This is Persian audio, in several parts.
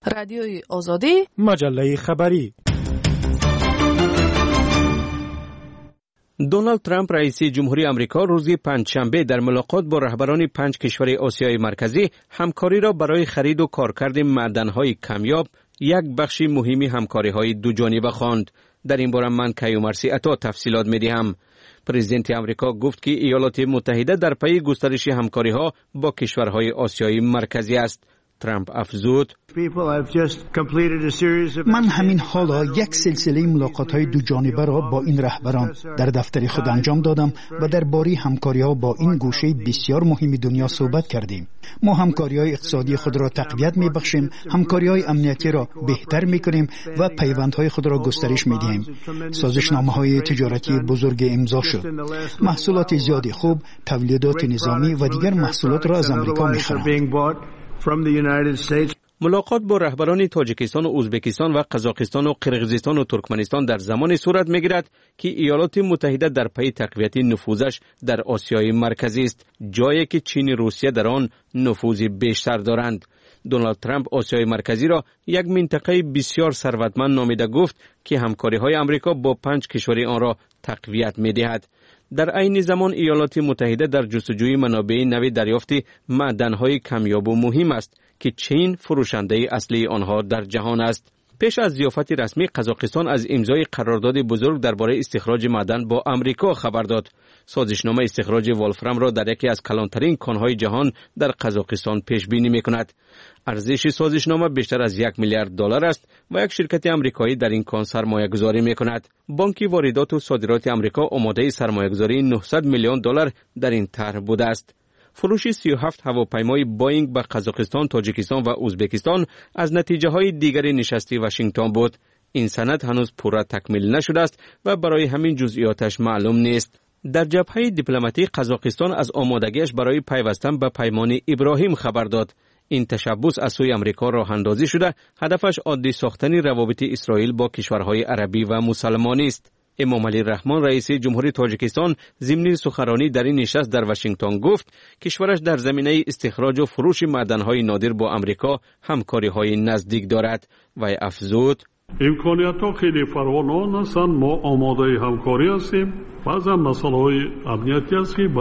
رادیوی آزادی، مجله خبری. دونالد ترامپ رئیس جمهوری آمریکا روز پنجشنبه در ملاقات با رهبران 5 کشور آسیای مرکزی همکاری را برای خرید و کارکرد معدن‌های کمیاب یک بخش مهمی همکاری‌های دو جانبه خواند. در این باره من کیومرثی عطا تفصیلات می‌دهم. پرزیدنت آمریکا گفت که ایالات متحده در پی گسترش همکاری‌ها با کشورهای آسیای مرکزی است. ترامپ افزود: من همین حالا یک سلسله ملاقات‌های دو جانبه را با این رهبران در دفتر خود انجام دادم و درباره همکاری‌ها با این گوشه بسیار مهم دنیا صحبت کردیم. ما همکاری‌های اقتصادی خود را تقویت می‌بخشیم، همکاری‌های امنیتی را بهتر می‌کنیم و پیوندهای خود را گسترش می‌دهیم. سازشنامه‌های تجارتی بزرگ امضا شد. محصولات زیادی خوب، تولیدات نظامی و دیگر محصولات را از آمریکا می‌خرند. ملاقات با رهبران تاجیکستان و ازبکستان و قزاقستان و قرقیزستان و ترکمنستان در زمان صورت می‌گیرد که ایالات متحده در پی تقویت نفوذش در آسیای مرکزی است، جایی که چین و روسیه در آن نفوذ بیشتر دارند. دونالد ترامپ آسیای مرکزی را یک منطقه بسیار ثروتمند نامیده گفت که همکاری‌های آمریکا با 5 کشور آن را تقویت می‌دهد. در عین زمان ایالات متحده در جستجوی منابع نوی دریافت معدن‌های کمیاب و مهم است که چین فروشنده اصلی آنها در جهان است. پیش از ضیافت رسمی قزاقستان از امضای قرارداد بزرگ درباره استخراج معدن با آمریکا خبر داد. سازشنامه استخراج ولفرام را در یکی از کلانترین کان‌های جهان در قزاقستان پیش بینی می‌کند. ارزش سازشنامه بیشتر از $1 میلیارد است و یک شرکت آمریکایی در این کان سرمایه‌گذاری می‌کند. بانک واردات و صادرات آمریکا آماده سرمایه‌گذاری $900 میلیون در این طرح بوده است. فروش 37 هواپیمای بوئینگ به قزاقستان، تاجیکستان و ازبکستان از نتیجه‌های دیگر نشست واشنگتن بود. این سند هنوز پورا تکمیل نشده است و برای همین جزئیاتش معلوم نیست. در جبهه دیپلماتیک قزاقستان از آمادگیش برای پیوستن به پیمان ابراهیم خبر داد. این تشبث از سوی آمریکا راه اندازی شده، هدفش عادی ساختن روابط اسرائیل با کشورهای عربی و مسلمانی است. امام علی رحمان رئیس جمهوری تاجیکستان ضمن سخنرانی در این نشست در واشنگتن گفت کشورش در زمینه استخراج و فروش معدن‌های نادر با آمریکا همکاری‌های نزدیک دارد و افزود: امکانیت‌ها خیلی فراوان هستند. ما آماده همکاری هستیم. بعضی مسائل امنیتی است که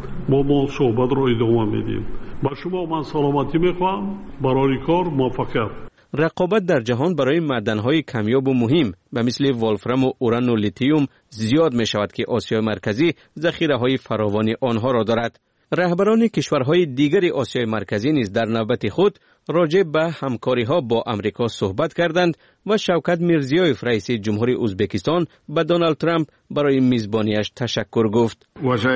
ما صحبت را ادامه میدیم. با شما من سلامتی میخواهم برای کار موفقیت. رقابت در جهان برای معدن‌های کمیاب و مهم به مثل ولفرام و اوران و لیتیوم زیاد می شود که آسیای مرکزی ذخیره‌های فراوانی آنها را دارد. رهبران کشورهای دیگر آسیای مرکزی نیز در نوبت خود راجع به همکاری‌ها با آمریکا صحبت کردند و شوکت میرزیویف رئیس جمهوری ازبکستان به دونالد ترامپ برای میزبانیش تشکر گفت.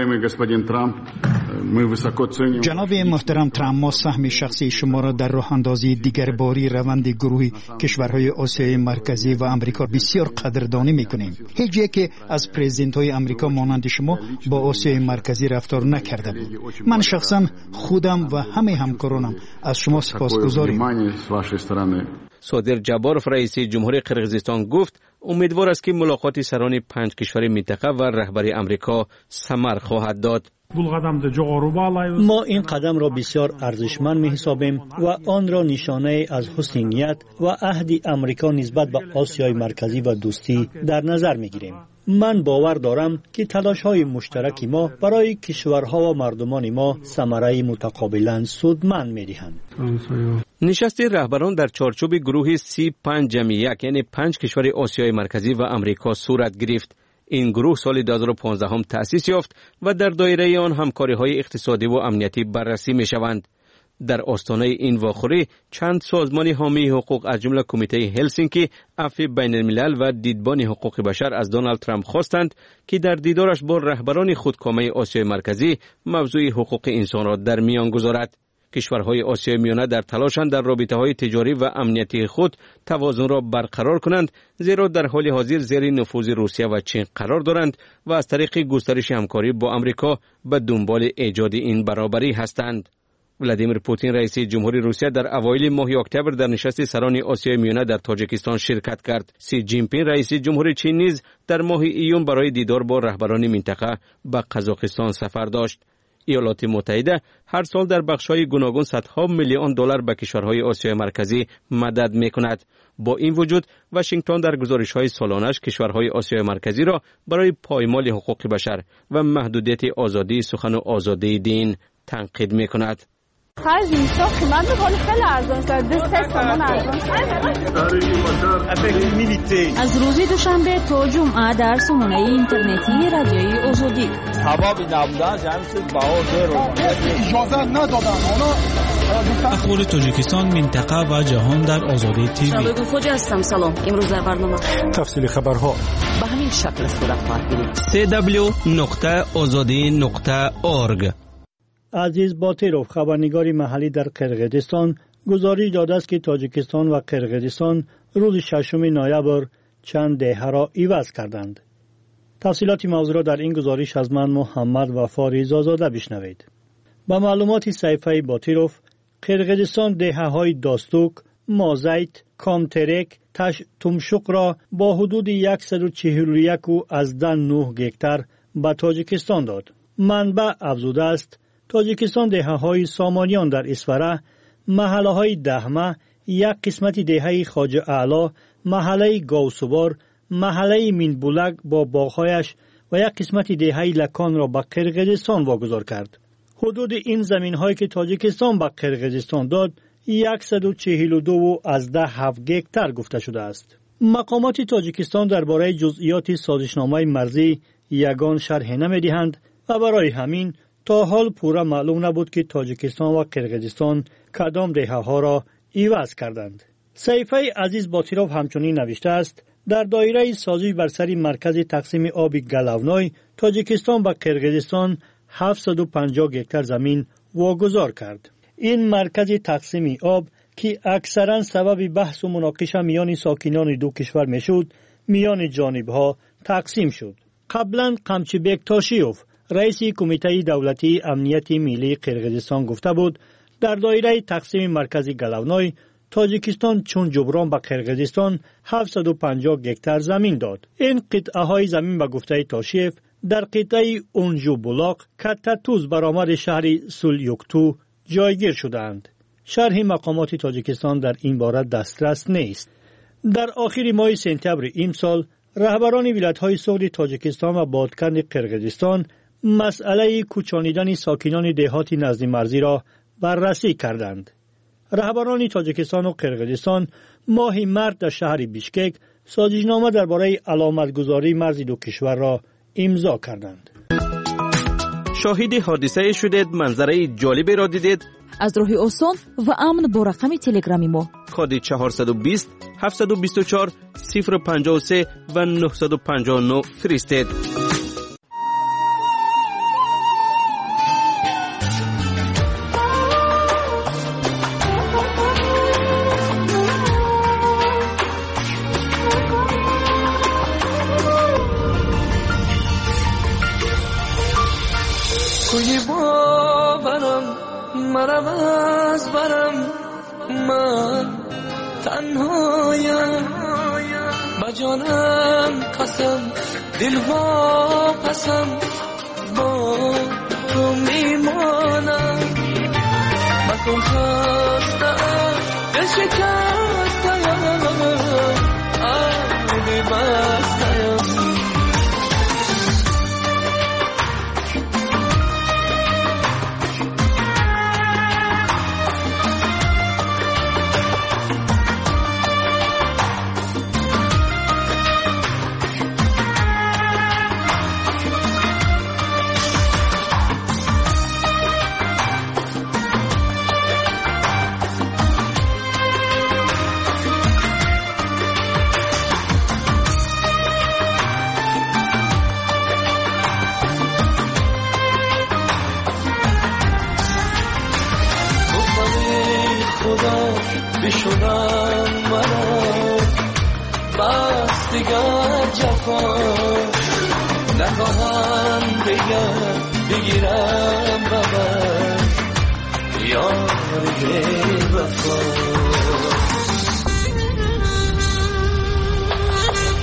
جناب محترم ترامپ، ما سهم شخصی شما را در راه اندازی دیگر باری روند گروه کشورهای آسیای مرکزی و آمریکا بسیار قدردانی می‌کنیم. هیچ یک که از پرزیدنت‌های آمریکا مانند شما با آسیای مرکزی رفتار نکرده بود. من شخصا خودم و همه همکارانم از شما سپاسگزاریم. صادر جباروف رئیس جمهوری قرقیزستان گفت امیدوار است که ملاقات سران 5 کشور منطقه و رهبری آمریکا ثمر خواهد داد. ما این قدم را بسیار ارزشمند می‌حسابیم و آن را نشانه از حسن نیت و عهد آمریکا نسبت به آسیای مرکزی و دوستی در نظر می‌گیریم. من باور دارم که تلاش‌های مشترک ما برای کشورها و مردمان ما ثمره متقابلاً سودمند می‌دهند. نشست رهبران در چارچوب گروه C5+1 یعنی 5 کشور آسیای مرکزی و آمریکا صورت گرفت. این گروه سال 2015 هم تأسیس یافت و در دایره آن همکاری‌های اقتصادی و امنیتی بررسی می‌شوند. در آستانه این واخوری چند سازمان حامی حقوق از جمله کمیته هلسینکی، عفو بین الملل و دیدبان حقوق بشر از دونالد ترامپ خواستند که در دیدارش با رهبران خودکامه آسیای مرکزی موضوع حقوق انسان را در میان گذارد. کشورهای آسیای میانه در تلاشند در رابطه‌های تجاری و امنیتی خود توازن را برقرار کنند، زیرا در حال حاضر زیر نفوذ روسیه و چین قرار دارند و از طریق گسترش همکاری با آمریکا به دنبال ایجاد این برابری هستند. ولادیمیر پوتین رئیس جمهوری روسیه در اوایل ماه اکتبر در نشست سران آسیای میانه در تاجیکستان شرکت کرد. سی جین پینگ رئیس جمهوری چین نیز در ماه ایون برای دیدار با رهبران منطقه به قزاقستان سفر داشت. ایالات متحده هر سال در بخش‌های گوناگون صدها میلیون دلار به کشورهای آسیای مرکزی مدد می‌کند. با این وجود واشنگتن در گزارش‌های سالانه‌اش کشورهای آسیای مرکزی را برای پایمال حقوق بشر و محدودیت آزادی سخن و آزادی دین تنقید می‌کند. از روز دوشنبه تا جمعه در سامانه اینترنتی رادیوی آزادی اخبار تاجیکستان، منطقه و جهان در آزادی تیوی. شبگو خوجا هستم. سلام. امروز در برنامه تفصیل خبرها به همین شکل صورت خواهد گرفت. www.azadi.org. عزیز باتیروف، خبرنگار محلی در قرقیزستان، گزارش داده است که تاجیکستان و قرقیزستان روز 6 نوامبر چند دهه را عوض کردند. تفصیلات موضوع را در این گزارش از من محمد وفا زاده بشنوید. با معلومات صحیفه باتیروف، قرقیزستان دهه‌های داستوک، مازیت، کامترک، تمشق را با حدود 141.9 گکتار به تاجیکستان داد. منبع افزوده است تاجیکستان دهه‌های سامانیان در اسفره، محله‌های دهمه، یک قسمت دهه خواجه اعلی، محله گاوسوبار، محله مینبولک با باغ‌هایش و یک قسمت دهه لکان را به قرقیزستان واگذار کرد. حدود این زمین‌هایی که تاجیکستان به قرقیزستان داد 142.7 گکتار گفته شده است. مقامات تاجیکستان درباره جزئیات سازشنامه مرزی یگان شرح نمی‌دهند و برای همین تا حال پورا معلوم نبود که تاجیکستان و قرقیزستان کدام دهه‌ها را عوض کردند. صحیفه عزیز باتیروف همچنین نوشته است در دایره سازی بر سر مرکز تقسیم آب گلاونای تاجیکستان و قرقیزستان 750 گکتار زمین واگذار کرد. این مرکز تقسیم آب که اکثرا سبب بحث و مناقشه میان ساکنان دو کشور میشد، میان جانبها تقسیم شد. قبلا قمچیبک تاشیوف، رئیس کمیته دولتی امنیت ملی قرقیزستان گفته بود در دایره تقسیم مرکز گلاونای تاجیکستان چون جبران به قرقیزستان 750 گکتار زمین داد. این قطعه های زمین به گفته تاشیف در قطعه اونجو بولاق کتتوز برآمد شهر سولیوکتو جایگیر شدند. شرح مقامات تاجیکستان در این باره دسترس نیست. در آخر ماه سپتامبر این سال رهبران ولایت‌های سغد تاجیکستان و بادکند قرقیزستان مسئله کوچانیدن ساکنان دهات نزد مرزی را بررسی کردند. رهبران تاجیکستان و قرقیزستان ماه مارس در شهر بیشکک سازشنامه درباره علامتگذاری مرز دو کشور را امضا کردند. شاهد حادثه شدید، منظره جالبی را دیدید؟ از راه آسان و امن با رقم تلگرامی ما کد 420 724 053 و 959 فرستید. کوی باورم مرم از برم من تنهایم با جانم قسم دلها پسم با تو میمانم مکن خستم دل شکستم آبی بستم بشونم منو بس دیگر جفا نخواهم بگیرم ببر یاری وفا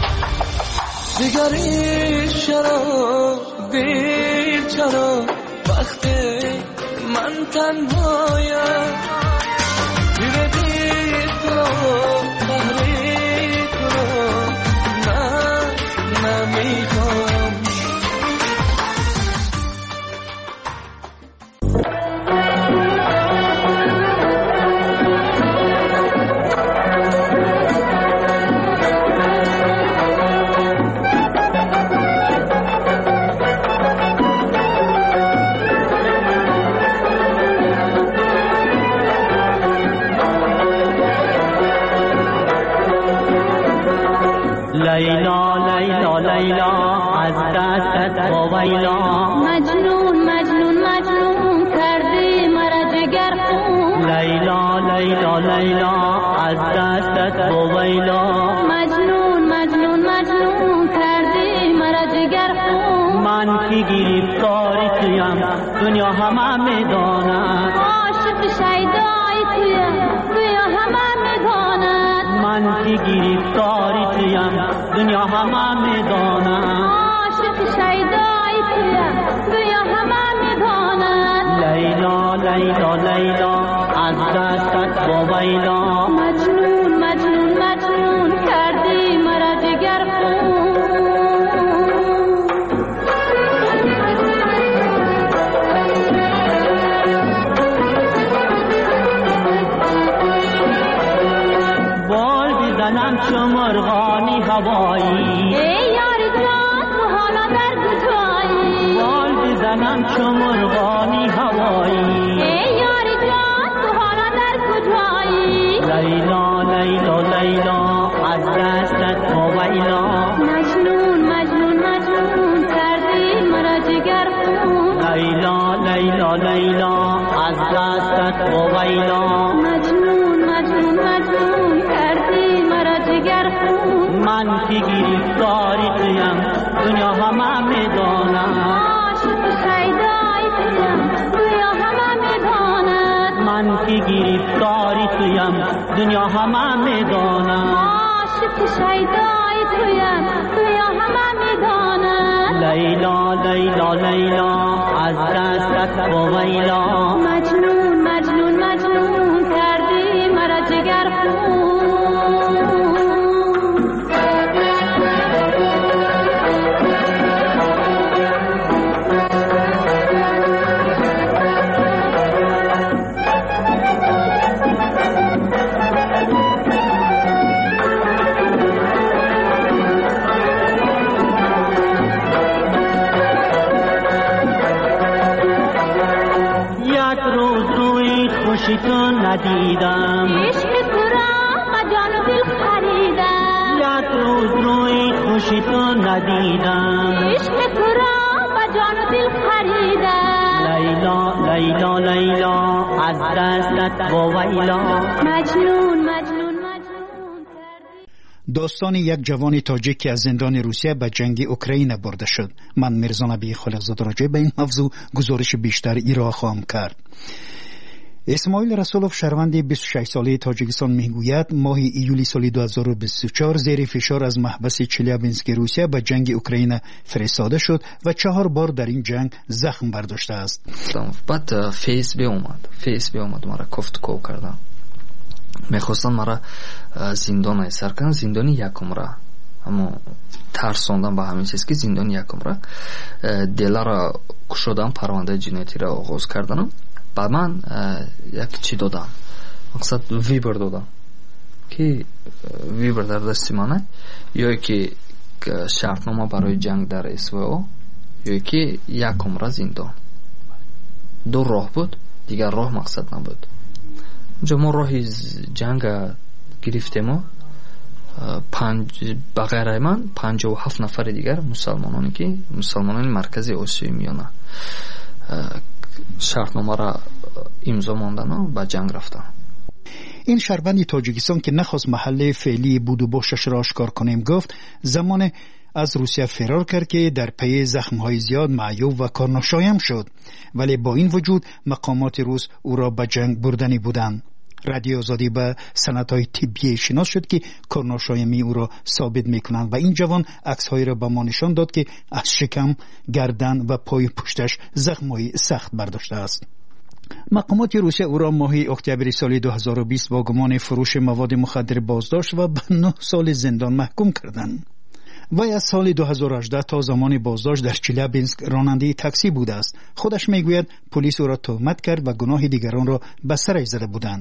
دیگری چرا دیر چرا با وقتی من تنهایم میره بی تو تحریک رو من نمیخوام. لیلا لیلا لیلا از دستت ویلا مجنون مجنون مجنون کردی مرا جگر خون. لیلا لیلا لیلا از دستت ویلا مجنون مجنون مجنون کردی مرا جگر خون. من که گرفتاری تویم دنیا همه میداند. عاشق شیدای تویا همه میداند. من که گرفتاری تویم دنیا همه میداند. عاشق شیدای تویا همه میداند. لیلا لیلا لیلا از دستت ویلا مجنون مجنون مجنون کردی مرا جگر خون. بال بزنم چو مرغانی هوایی. ای یار جان تو حالا در کجایی؟ بال بزنم چو مرغانی هوایی. ای یار جان تو حالا در کجایی؟ لیلا لیلا لیلا از دستت ویلا مجنون مجنون مجنون کردی مرا جگر خون. لیلا لیلا لیلا از دستت ویلا مجنون مجنون مجنون کردی مرا جگر خون. من که گرفتاری تویم دنیا همه میداند. عاشق شیدای تویا همه میداند. من که گرفتاری تویم دنیا همه میداند. عاشق شیدای تویا همه میداند. لیلا لیلا لیلا از دستت ویلا مجنون مجنون مجنون کردی مرا جگر خون. یک روز روی خوشی تو ندیدم. عشق تو را با جان و دل خریدم. یک روز روی خوشی تو ندیدم. عشق تو را با جان و دل خریدم. لیلا لیلا لیلا از دستت ویلا مجنون مجنون مجنون کردی. داستان یک جوان تاجیک که از زندان روسیه به جنگ اوکراین برده شد. من میرزا نبی خالقزاده راجع به این موضوع گزارش بیشتر ایرا خواهم کرد. اسماعیل رسولوف شهروند 26 ساله تاجیکستان میگوید ماه ایولی سال 2024 زیر فشار از محبس چلیابینسک روسیه به جنگ اوکراین فرستاده شد و 4 بار در این جنگ زخم برداشته است. بعد فیس به اومد مرا گفتگو کردم. میخواستن مرا زندان ایسر کنن، زندانی یکم را، اما ترساندن به همین چیز که زندان یکم را دلا را کشودن، پرونده جنایتی را آغاز کردن. با من یک چی دادم، مقصد ویبر دادم که ویبر در دستی منه، یا که شرطنامه برای جنگ در SVO، یا که یک عمر زندان. 2 راه بود، دیگر راه مقصد نبود. اونجا ما راه جنگ گرفتیم و بغیر من 57 نفر دیگر مسلمانانی که مسلمانان مرکزی آسیای میانه شرطنامه را امضا ماندن و به جنگ رفتن. این شهروند تاجیکستان که نخواست محل فعلی بود و باشش را آشکار کنیم گفت زمان از روسیه فرار کرد که در پی زخم‌های زیاد معیوب و کارناشایم شد، ولی با این وجود مقامات روس او را به جنگ بردنی بودند. رادیو آزادی به سندهای طبی شناس شد که کرناشایمی او را ثابت میکنند و این جوان عکس‌هایی را به ما نشان داد که از شکم، گردن و پای پشتش زخم‌های سخت برداشته است. مقامات روسیه او را ماه اکتبر سال 2020 با گمان فروش مواد مخدر بازداشت و به 9 سال زندان محکوم کردند. وی از سال 2018 تا زمان بازداشت در چلیابینسک راننده تاکسی بوده است. خودش میگوید پلیس او را تهمت کرد و گناه دیگران را به سرش زده بودند.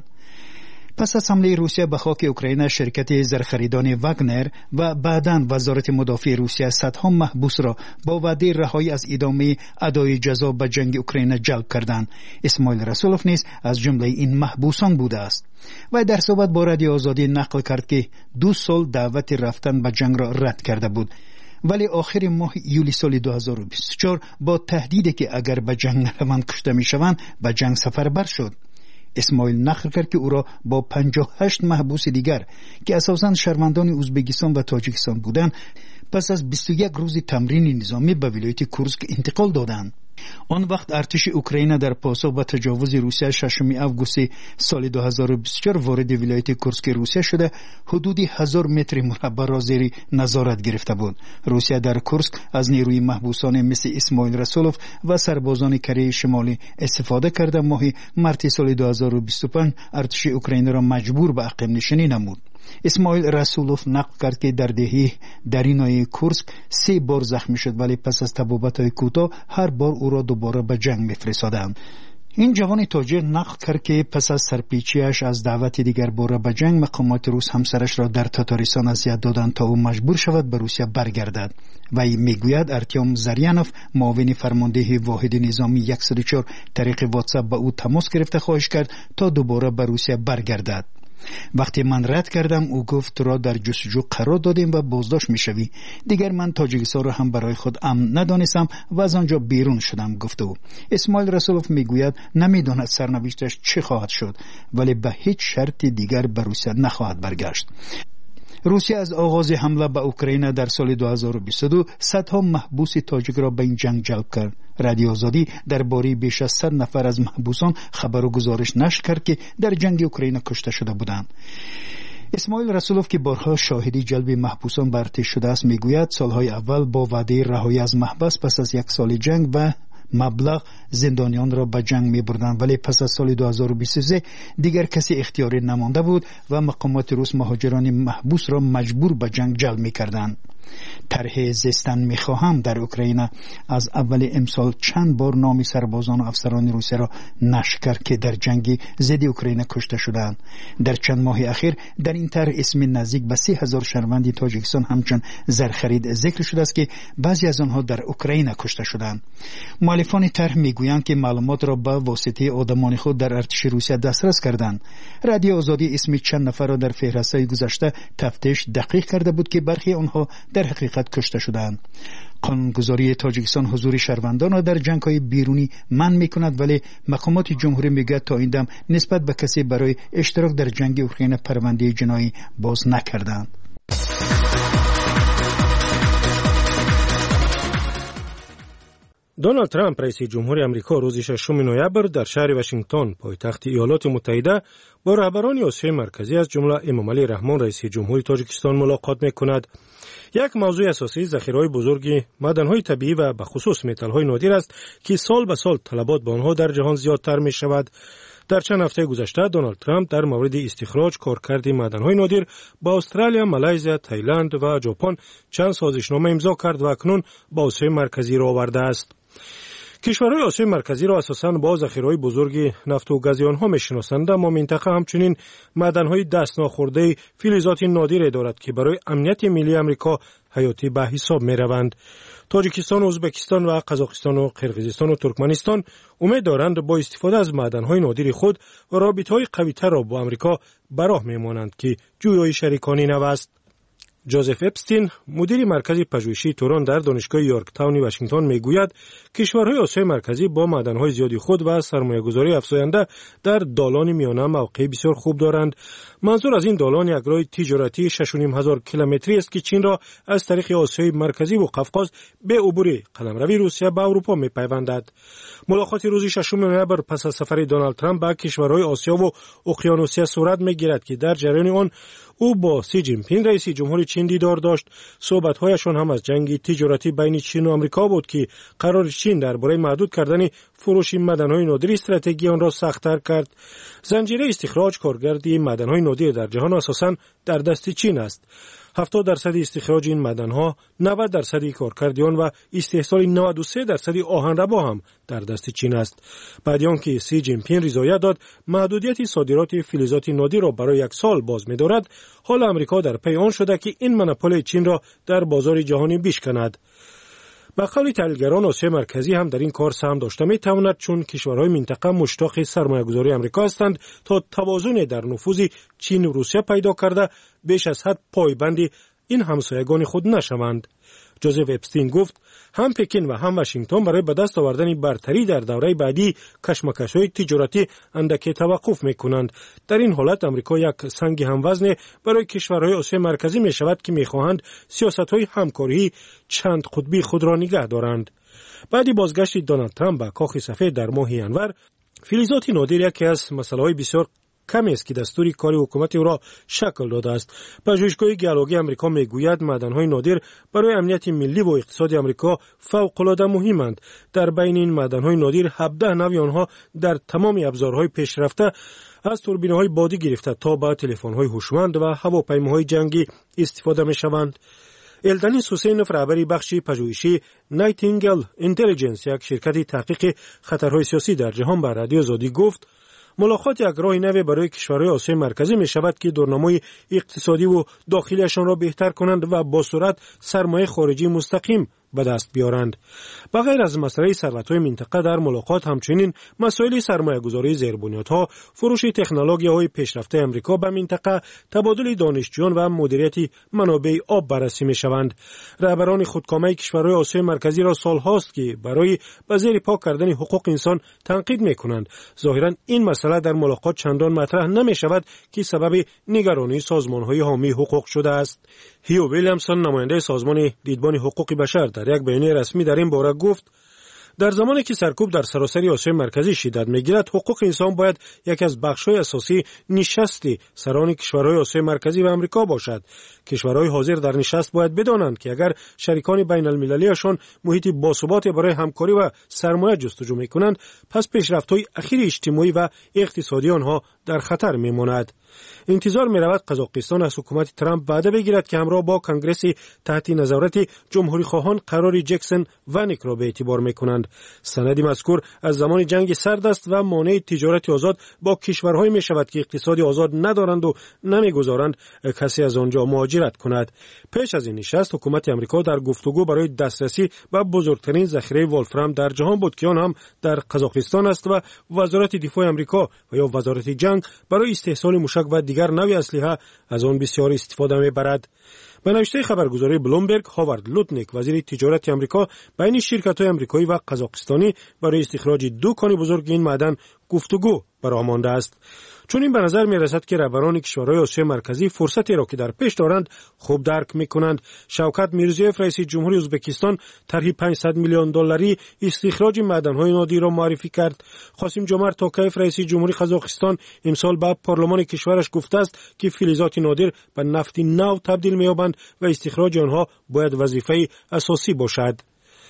پس از حمله روسیه به خاک اوکراین، شرکت زرخریدان واگنر و بعداً وزارت مدافع روسیه صدها محبوس را با وعده رهایی از ادامه ادای جزا به جنگ اوکراین جلب کردند. اسماعیل رسولوف نیز از جمله این محبوسان بوده است. و در صحبت با رادیو آزادی نقل کرد که 2 سال دعوت رفتن به جنگ را رد کرده بود، ولی آخر ماه یولی سال 2024 با تهدیدی که اگر به جنگ نروند کشته میشوند به جنگ سفربر شد. اسماعیل نقل کرد که او را با 58 محبوس دیگر که اساساً شهروندان ازبکستان و تاجیکستان بودند پس از 21 روز تمرین نظامی به ولایت کورسک انتقال دادند. آن وقت ارتش اوکراین در پاسخ به تجاوز روسیه 6 آگوست سال 2024 وارد ولایت کورسک روسیه شده حدود 1000 متر مربع را زیر نظارت گرفته بود. روسیه در کورسک از نیروی محبوسان مثل اسماعیل رسولوف و سربازان کره شمالی استفاده کرده ماه مارس سال 2025 ارتش اوکراین را مجبور به عقب نشینی نمود. اسماعیل رسولوف نقل کرد که در دهه درینای کورسک 3 بار زخمی شد، ولی پس از تبابت‌های کوتاه هر بار او را دوباره به جنگ می‌فرستادند. این جوان تاجر نقل کرد که پس از سرپیچیش از دعوت دیگر باره به جنگ، مقامات روس همسرش را در تاتارستان اذیت دادند تا او مجبور شود به روسیه برگردد. و میگوید ارتیام زریانوف معاون فرمانده واحد نظامی 104 طریق واتساپ با او تماس گرفته خواهش کرد تا دوباره به روسیه برگردد. وقتی من رد کردم او گفت تو را در جستجو قرار دادیم و بازداشت میشوی. دیگر من تاجیکستان را هم برای خود امن ندانستم و از آنجا بیرون شدم، گفت او. اسماعیل رسولوف میگوید نمیداند سرنوشتش چه خواهد شد، ولی به هیچ شرط دیگر به روسیه نخواهد برگشت. روسیه از آغاز حمله به اوکراین در سال 2022 صدها محبوس تاجیک را به این جنگ جلب کرد. رادیو آزادی درباره بیش از 100 نفر از محبوسان خبر و گزارش نشر کرد که در جنگ اوکراین کشته شده بودند. اسماعیل رسولوف که بارها شاهدی جلب محبوسان به ارتش شده است میگوید سالهای اول با وعده رهایی از محبس پس از 1 سال جنگ و مبلغ زندانیان را به جنگ می بردند، ولی پس از سال 2023 دیگر کسی اختیاری نمانده بود و مقامات روس مهاجران محبوس را مجبور به جنگ جلب می کردند. طرح زیستن می خواهم در اوکراین از اول امسال چند بار نام سربازان و افسران روسیه را نشر کرد که در جنگ ضد اوکراین کشته شدند. در چند ماه اخیر در این طرح اسم نزدیک به 30,000 شهروند تاجیکستان همچون زرخرید ذکر شده است که بعضی از آنها در اوکراین کشته شدند. مؤلفان طرح میگویند که معلومات را به واسطه آدمان خود در ارتش روسیه دسترس کردند. رادیو آزادی اسم چند نفر را در فهرست‌های گذشته تفتیش دقیق کرده بود که برخی آنها در حقیقت کشته شدند. قانونگذاری تاجیکستان حضور شهروندان را در جنگ‌های بیرونی منع می‌کند، ولی مقامات جمهوری میگوید تا این دم نسبت به کسی برای اشتراک در جنگ اوکراین پرونده جنایی باز نکردند. دونالد ترامپ رئیس جمهوری آمریکا روز 6 نوامبر در شهر واشنگتن پایتخت ایالات متحده با رهبران آسیای مرکزی از جمله امام علی رحمان رئیس جمهوری تاجیکستان ملاقات می‌کند. یک موضوع اساسی ذخیره‌های بزرگ معدن‌های طبیعی و به خصوص متال‌های نادر است که سال به سال طلبات به آنها در جهان زیادتر می‌شود. در چند هفته گذشته دونالد ترامپ در مورد استخراج کارکرد معدن‌های نادر با استرالیا، مالزی، تایلند و ژاپن چند سازشنامه امضا کرد و اکنون با آسیای مرکزی را آورده است. کشورهای آسیای مرکزی را اساساً با ذخیره‌های بزرگ نفت و گاز آنها می‌شناسند، اما منطقه همچنین معدن‌های دست ناخورده فلزات نادر دارد که برای امنیت ملی آمریکا حیاتی به حساب می‌روند. تاجیکستان، ازبکستان و قزاقستان و قرقیزستان و ترکمنستان امید دارند با استفاده از معدن‌های نادر خود رابطه‌های قوی‌تر را با آمریکا به راه می‌مانند که جویای شریکانی نو است. جوزف اپستین مدیر مرکز پژوهشی توران در دانشگاه یورک تاون واشنگتن میگوید کشورهای آسیای مرکزی با معدن‌های زیادی خود و سرمایه‌گذاری افزاینده در دالان میانه موقع بسیار خوب دارند. منظور از این دالان یک راه تجارتی 6,500 کیلومتری است که چین را از طریق آسیای مرکزی و قفقاز به عبور قلمروی روسیه به اروپا می‌پیوندد. ملاقات روز 6 نوامبر پس از سفر دونالد ترامپ به کشورهای آسیا و اقیانوسیه صورت می‌گیرد که در جریان آن او با سی جین پینگ رئیس جمهور چین دیدار داشت. صحبت‌هایشان هم از جنگ تجارتی بین چین و آمریکا بود که قرار چین درباره محدود کردن فروش معدن‌های نادر استراتژی آن را سخت‌تر کرد. زنجیره استخراج کارگردی معدن‌های نادر در جهان اساساً در دست چین است. 70% استخراج این معدن‌ها، 90% کارکرد آن و استحصال 93% آهنربا هم در دست چین است. بعد آنکه سی جین پینگ رضایت داد محدودیت صادرات فلزات نادر را برای 1 سال باز می‌دارد، حال آمریکا در پی آن شده که این مونوپول چین را در بازار جهانی بشکند. به قول تحلیلگران آسیای مرکزی هم در این کار سهم داشته می‌تواند، چون کشورهای منطقه مشتاق سرمایه‌گذاری آمریکا هستند تا توازن در نفوذ چین و روسیه پیدا کرده بیش از حد پایبند این همسایگان خود نشوند. جوزف اپستین گفت هم پکن و هم واشنگتن برای به دست آوردن برتری در دوره بعدی کشمکش‌های تجارتی اندکی توقف می‌کنند. در این حالت آمریکا یک سنگ هموزن برای کشورهای آسیای مرکزی می‌شود که می‌خواهند سیاست‌های همکاری چند قطبی خود را نگه دارند. بعد بازگشت دونالد ترامپ به کاخ سفید در ماه ینور، فلزات نادر یکی از مسائل بسیار کمی است که دستور کار حکومت او را شکل داده است. پژوهشگاه گیولوژی آمریکا میگوید معدن‌های نادر برای امنیت ملی و اقتصاد آمریکا فوق‌العاده مهمند. در بین این معدن‌های نادر 17 نوع آنها در تمام ابزارهای پیشرفته از توربین‌های بادی گرفته تا به تلفن‌های هوشمند و هواپیماهای جنگی استفاده می‌شوند. الدنیس حسین رهبر بخش پژوهشی نایتینگل اینتلیجنس، یک شرکت تحقیق خطرهای سیاسی در جهان، به رادیو آزادی گفت ملاقات یک راه نو برای کشورهای آسیای مرکزی می شود که دورنمای اقتصادی و داخلیشان را بهتر کنند و با سرعت سرمایه خارجی مستقیم به دست بیارند. بغیر از مسئله ثروت‌های منطقه، در ملاقات همچنین مسائل سرمایه‌گذاری زیربنیادها، فروش تکنولوژی‌های پیشرفته آمریکا به منطقه، تبادل دانشجویان و مدیریت منابع آب بررسی می‌شوند. رهبران خودکامه کشورهای آسیای مرکزی را سال‌هاست که برای به زیر پا کردن حقوق انسان تنقید می‌کنند. ظاهراً این مسئله در ملاقات چندان مطرح نمی‌شود که سبب نگرانی سازمان‌های حامی حقوق شده است. هیو ویلیامسون، نماینده سازمان دیدبان حقوق بشر، در یک بیانیه رسمی در این باره گفت در زمانی که سرکوب در سراسر آسیای مرکزی شدت می‌گیرد، حقوق انسان باید یک از بخش‌های اساسی نشست سران کشورهای آسیای مرکزی و آمریکا باشد. کشورهای حاضر در نشست باید بدانند که اگر شریکان بین‌المللیشان محیط باثبات برای همکاری و سرمایه جستجو می‌کنند، پس پیشرفت‌های اخیر اجتماعی و اقتصادی آنها در خطر می‌ماند. انتظار می‌رود قزاقستان از حکومت ترامپ وعده بگیرد که همراه با کنگره تحت نظارت جمهوری خواهان قرار جکسن و نیک را به اعتبار می‌کنند. سند مذکور از زمان جنگ سرد است و مانع تجارت آزاد با کشورهایی می‌شود که اقتصاد آزاد ندارند و نمی‌گذارند کسی از آنجا مهاجرت کند. پیش از این نشست، حکومت آمریکا در گفتگو برای دسترسی به بزرگترین ذخیره ولفرام در جهان بود که آن هم در قزاقستان است و وزارت دفاع آمریکا و یا وزارت جنگ برای استحصال موشک و دیگر نوع اسلحه از آن بسیار استفاده می‌برد. به نوشته خبرگزاری بلومبرگ، هاوارد لوتنیک، وزیر تجارت آمریکا، بین شرکت‌های آمریکایی و قزاقستانی برای استخراج 2 کان بزرگ این معدن گفتگو برآمده است. چون این به نظر می رسد که رهبران کشورهای آسیای مرکزی فرصتی را که در پیش دارند خوب درک می کنند. شوکت میرزیوف، رئیس جمهوری ازبکستان، طرح 500 میلیون دلاری استخراج معدن‌های نادر را معرفی کرد. قاسم جمعت توکایف، رئیس جمهوری قزاقستان، امسال به پارلمان کشورش گفته است که فلزات نادر به نفت نو تبدیل می‌یابند و استخراج آنها باید وظیفه اساسی باشد.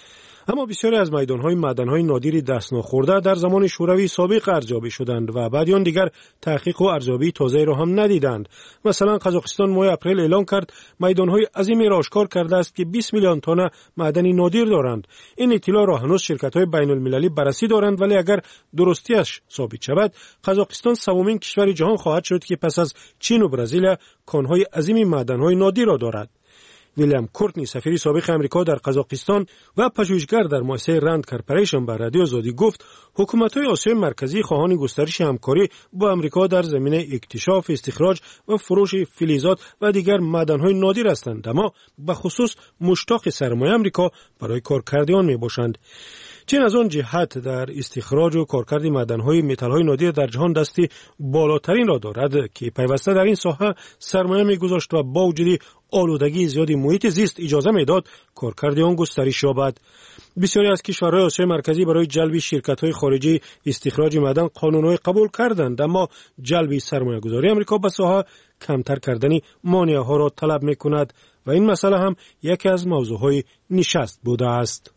اما بسیاری از میدان‌های معدن‌های نادر دست نخورده در زمان شوروی سابق ارزیابی شدند و بعد آن دیگر تحقیق و ارزیابی تازه را هم ندیدند. مثلا قزاقستان ماه اپریل اعلام کرد میدان‌های عظیمی را آشکار کرده است که 20 میلیون تن معدن نادر دارند. این اطلاع را هنوز شرکت‌های بین‌المللی بررسی دارند، ولی اگر درستیش ثابت شود، قزاقستان سومین کشور جهان خواهد شد که پس از چین و برزیل کان‌های عظیم معدن‌های نادر را دارد. ویلیام کورتنی سفیر سابق امریکا در قزاقستان و پژوهشگر در مؤسسه راند کارپوریشن به رادیو آزادی گفت حکومت‌های آسیای مرکزی خواهان گسترش همکاری با امریکا در زمینه اکتشاف، استخراج و فروش فلزات و دیگر معدن‌های نادر هستند، اما به خصوص مشتاق سرمایه امریکا برای کارکرد آن میباشند. چین از آن جهت در استخراج و کارکرد معدن‌های متال‌های نادر در جهان دستی بالاترین را دارد که پیوسته در این ساحه سرمایه می‌گذاشت و با وجود آلودگی زیادی محیط زیست اجازه می‌داد کارکرد آن گسترش یابد. بسیاری از کشورهای آسیای مرکزی برای جلب شرکت‌های خارجی استخراج معدن قانون‌های قبول کردند، اما جلب سرمایه‌گذاری آمریکا به ساحه کمتر کردن مانع‌ها را طلب می‌کند و این مسئله هم یکی از موضوع‌های نشست بوده است.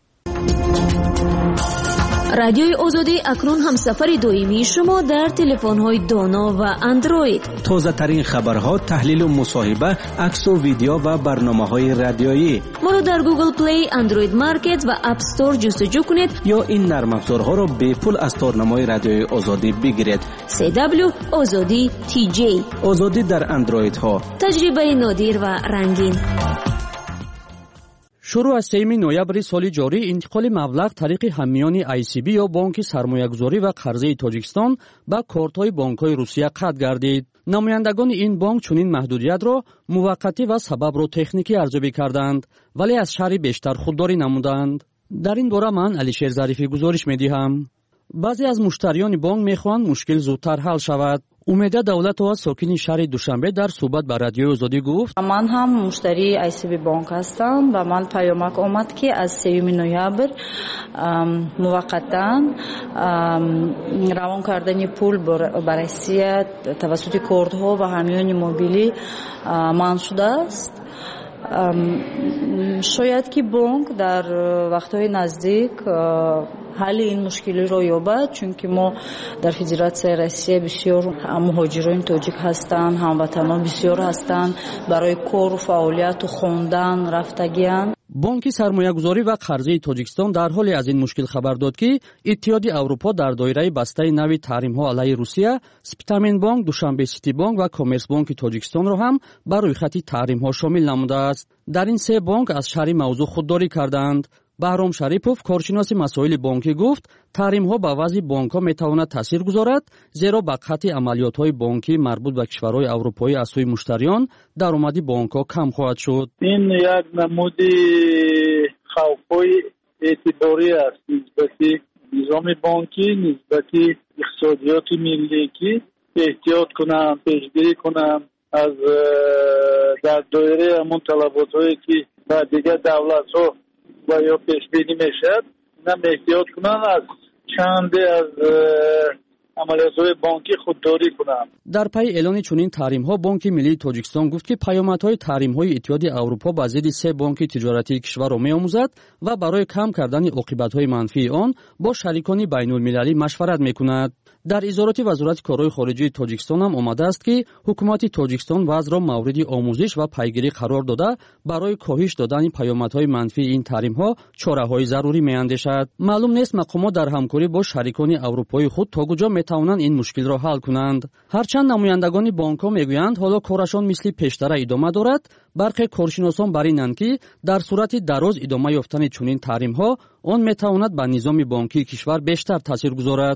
رادیوی آزادی اکنون هم سفر دائمی شما در تلفن‌های دانا و اندروید. تازه ترین خبرها، تحلیل و مصاحبه، عکس و ویدیو و برنامه‌های رادیویی. ما رو در گوگل پلی، اندروید مارکت و اپ استور جستجو کنید یا این نرم افزارها را به پول از تارنمای رادیوی آزادی بگیرید. CW آزادی TJ. آزادی در اندروید ها. تجربه نادر و رنگین. شروع از 3 نوامبر سال جاری انتقال مبلغ طریق همیان ICB یا بانک سرمایه‌گذاری و قرضه تاجیکستان به کارت‌های بانک‌های روسیه قطع گردید. نمایندگان این بانک چنین محدودیت را موقتی و سبب را تکنیکی ارزیابی کردند، ولی از شهر بیشتر خودداری نمودند. در این دوره من علیشیر ظریفی گزارش می‌دهم. بعضی از مشتریان بانک می‌خواهند مشکل زودتر حل شود. امیده دولتова ساکن شهر دوشنبه در صحبت با رادیو آزادی گفت: من هم مشتری ICB بانک هستم و من پیامک آمد که از 3 نوامبر موقتا روان کردن پول برای روسیه توسط کردها و همیان موبیلی منع شده است. شاید که بانک در وقتهای نزدیک حل این مشکلی را یابد، چون که ما در فدراسیون روسیه بسیار مهاجرین تاجیک هستند، هموطنان بسیار هستند برای کار و فعالیت و خواندن رفتگیان. بانک سرمایه‌گذاری و قرضه تاجیکستان در حالی از این مشکل خبر داد که اتحادیه اروپا در دایره بسته نوی تحریم‌ها علیه روسیه، سپتامین بانک، دوشنبه سیتی بانک و کامرس بانک تاجیکستان را هم بر روی خط تحریم‌ها شامل نموده است. در این 3 بانک از شرح موضوع خودداری کردند. بهرام شریپوف کارشناس مسائل بانکی گفت تحریم‌ها به وضع بانک‌ها می‌تواند تاثیر گذارد، زیرا به قطع عملیات‌های بانکی مربوط به کشورهای اروپایی از سوی مشتریان درآمد بانک‌ها کم خواهد شد. این یک نمود خوف‌های اعتباری است نسبت نظام بانکی، نسبت اقتصادیات ملی که احتیاط کنم، پیشگیری کنم از در دایره همون طلبات‌هایی که با دیگر دولت‌ها و یا پیش بینی میشد، اینا احتیاط کنن از چند از عملیات‌های بانکی خودداری کنن. در پی اعلان چنین تحریم‌ها بانک ملی تاجیکستان گفت که پیامدهای تحریم‌های اتحادیه اروپا با ضد 3 بانک تجارتی کشور را می‌آموزد و برای کم کردن عاقبت‌های منفی آن با شریکان بین‌المللی مشورت می‌کند. در اظهارات وزارت کارهای خارجه تاجیکستان هم آمده است که حکومت تاجیکستان وضع را مورد آموزش و پیگیری قرار داده برای کاهش دادن پیامدهای منفی این تحریم‌ها چاره‌های ضروری می‌اندیشد. معلوم نیست مقامات در همکاری با شریکان اروپایی خود تا کجا می‌توانند این مشکل را حل کنند. هرچند نمایندگان بانک‌ها می‌گویند حالا کارشان مثل پیشتر ادامه دارد، برخی کارشناسان بر اینند که در صورت دراز ادامه یافتن چنین تحریم‌ها آن می‌تواند به نظام بانکی کشور بیشتر تاثیر گذارد.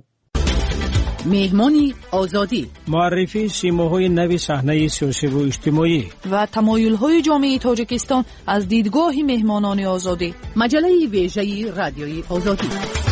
مهمانی آزادی، معرفی سیماهای نوی صحنه سیاسی و اجتماعی و تمایل‌های جامعه تاجیکستان از دیدگاه مهمانان آزادی. مجله ویژه رادیوی آزادی.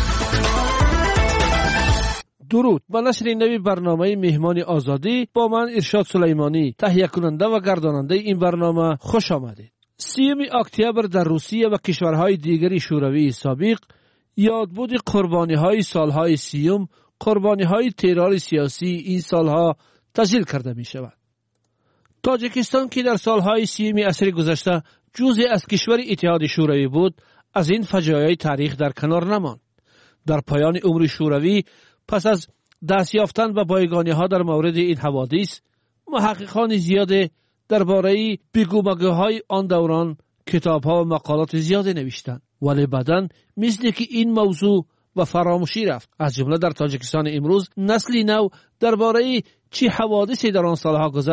درود، با نشر نوی برنامه مهمان آزادی با من ارشاد سلیمانی، تهیه کننده و گرداننده این برنامه، خوش آمدید. 30 اکتبر در روسیه و کشورهای دیگری شوروی سابق یادبود قربانی‌های سالهای 30 قربانی‌های ترور سیاسی این سالها تسجیل کرده می شود. تاجیکستان که در سالهای 30 عصر گذشته جزئی از کشور اتحاد شوروی بود، از این فجایع تاریخ در کنار نماند. در پایان عمر شوروی پس از دست یافتن به بایگانی‌ها در مورد این حوادث، محققان زیاد درباره بگومگوهای آن دوران کتاب‌ها و مقالات زیاد نوشتند، ولی بعداً مثل که این موضوع و فراموشی رفت. از جمله در تاجیکستان امروز نسلی نو درباره چه حوادثی در آن سالها گذشت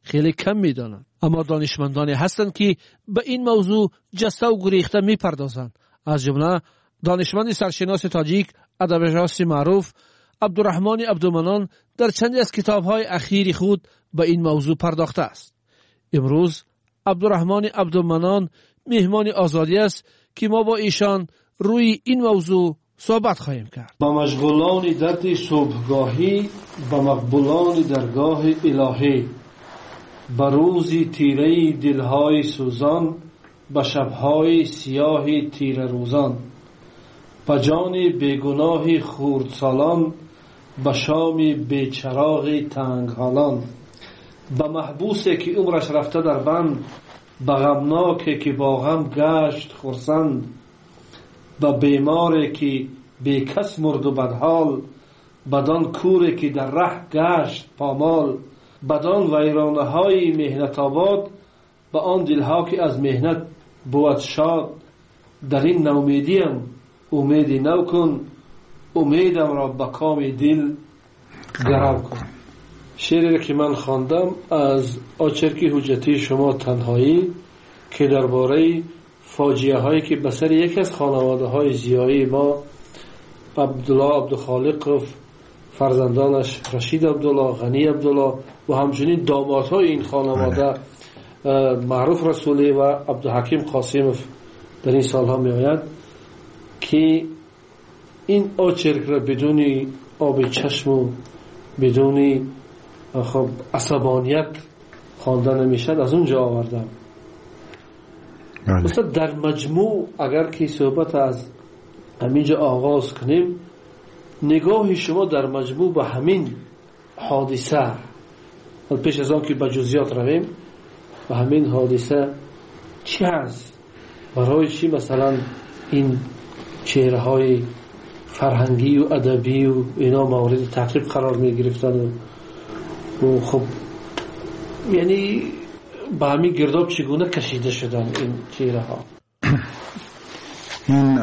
خیلی کم میدانند. اما دانشمندانی هستند که به این موضوع جسته و گریخته میپردازند. از جمله دانشمند سرشناس تاجیک ادبیات معروف عبدالرحمن عبدالمنان در چندی از کتاب‌های اخیر خود به این موضوع پرداخته است. امروز عبدالرحمن عبدالمنان مهمان آزادی است که ما با ایشان روی این موضوع صحبت خواهیم کرد. با مشغولان درد صبحگاهی، با مقبولان درگاه الهی، با روزی تیره دلهای سوزان، با شبهای سیاه تیره روزان، با جان بیگناه خردسالان، با شام بیچراغ تنگ حالان، با محبوسی که عمرش رفته در بند، با غمناکی که با غم گشت خرسند، با بیماری که بی کس مرد و بدحال، بدان کوری که در ره گشت پامال، بدان ویرانه های مهنت آباد، با آن دلها که از مهنت بود شاد. در این نومیدیم امیدی نو کن، امیدم را با کام دل گرم کن. شعری که من خواندم از آچرکی حجتی شما تنهایی که درباره فاجعه هایی که به سر یکی از خانواده های زیایی ما عبدالله عبدالخالق و فرزندانش رشید عبدالله، غنی عبدالله و همچنین دامادهای این خانواده معروف رسولی و عبدالحکیم قاسمов در این سالها می آید که این آچرک را بدون آب چشم و بدون عصبانیت خوانده نمیشد. از اونجا آوردم. مثلا در مجموع اگر که صحبت از همینجا آغاز کنیم، نگاه شما در مجموع به همین حادثه، پیش از آن که به جزئیات رویم، به همین حادثه چی هست؟ برای چی مثلا این چهره های فرهنگی و ادبی و اینا مورد تعقیب قرار می گرفتن و خب یعنی به همین گرداب چگونه کشیده شدن این چهره ها؟ این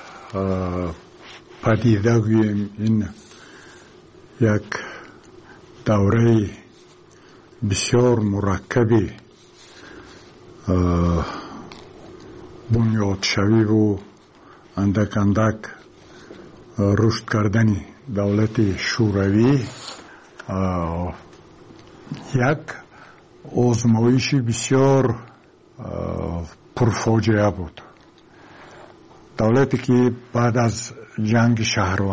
پدیده گوییم این یک دوره بسیار مرکبی بنیاد شوی و اندک اندک رشد کردن دولت شوروی یک آزمایش بسیار پرفاجعه بود. دولتی که بعد از جنگ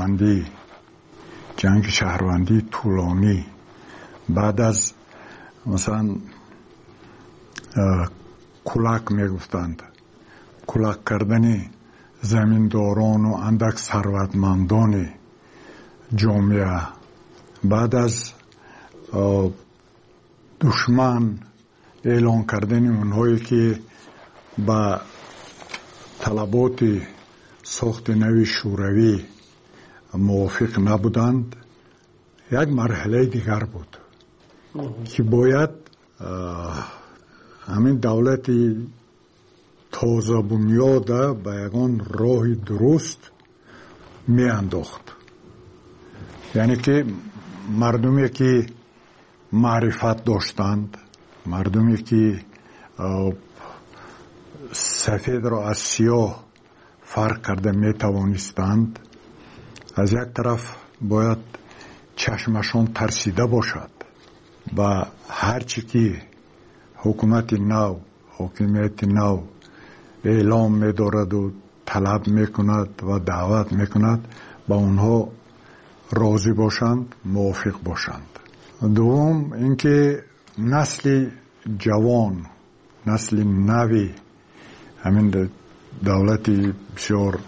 شهروندی طولانی، بعد از مثلا کلک میگفتند، کلک کردن زمینداران و اندک ثروتمندان جامعه، بعد از دشمن اعلان کردن اونهایی که با طلبات ساخت نوی شوروی موافق نبودند، یک مرحله دیگر بود که باید همین دولت تازه بنیاده به یگان راه درست می انداخت. یعنی که مردمی که معرفت داشتند، مردمی که سفید را از سیاه فرق کرده می توانستند، از یک طرف باید چشمشان ترسیده باشد و هرچی که حکومت نو، حکومت نو اعلام می دارد و طلب می کند و دعوت می کند با اونها راضی باشند، موافق باشند. دوم اینکه نسل جوان، نسل نوی همین دولت بسیار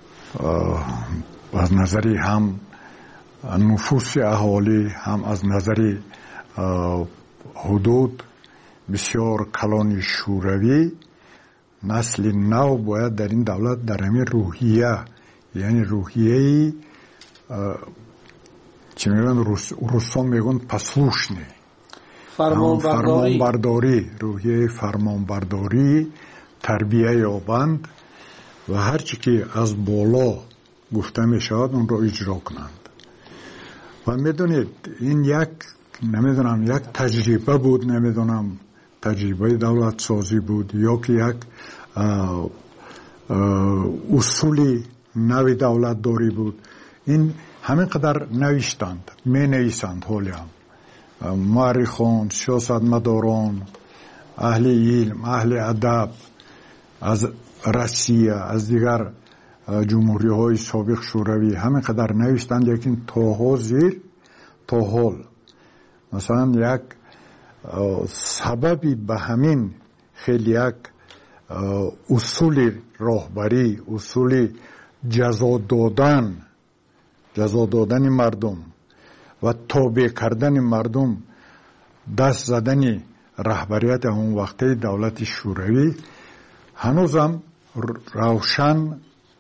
از نظری هم نفوس اهالی هم از نظری حدود بسیار کلان شوروی، نسل نو باید در این دولت در همین روحیه، یعنی روحیه چی میگن روسان میگن پسلوشنی، فرمانبرداری، روحیه فرمانبرداری تربیه یابند و هرچی که از بالا گفته می شود اون را اجرا کنند. و میدونید این یک نمیدونم یک تجربه بود، نمیدونم تجربه دولت سازی بود یا که یک اصولی نوی دولت داری بود. این همین قدر نوشتند، می نویسند حالی هم مورخان، سیاستمداران، اهل علم، اهل ادب از روسیه، از دیگر جمهوری های سابق شوروی همین قدر نوشتند، لیکن تا زیر تا حال مثلا یک سببی به همین خیلی یک اصول راهبری، اصول جزا دادن مردم و تابع کردن مردم، دست زدن رهبریت اون وقتی دولت شوروی هنوزم روشن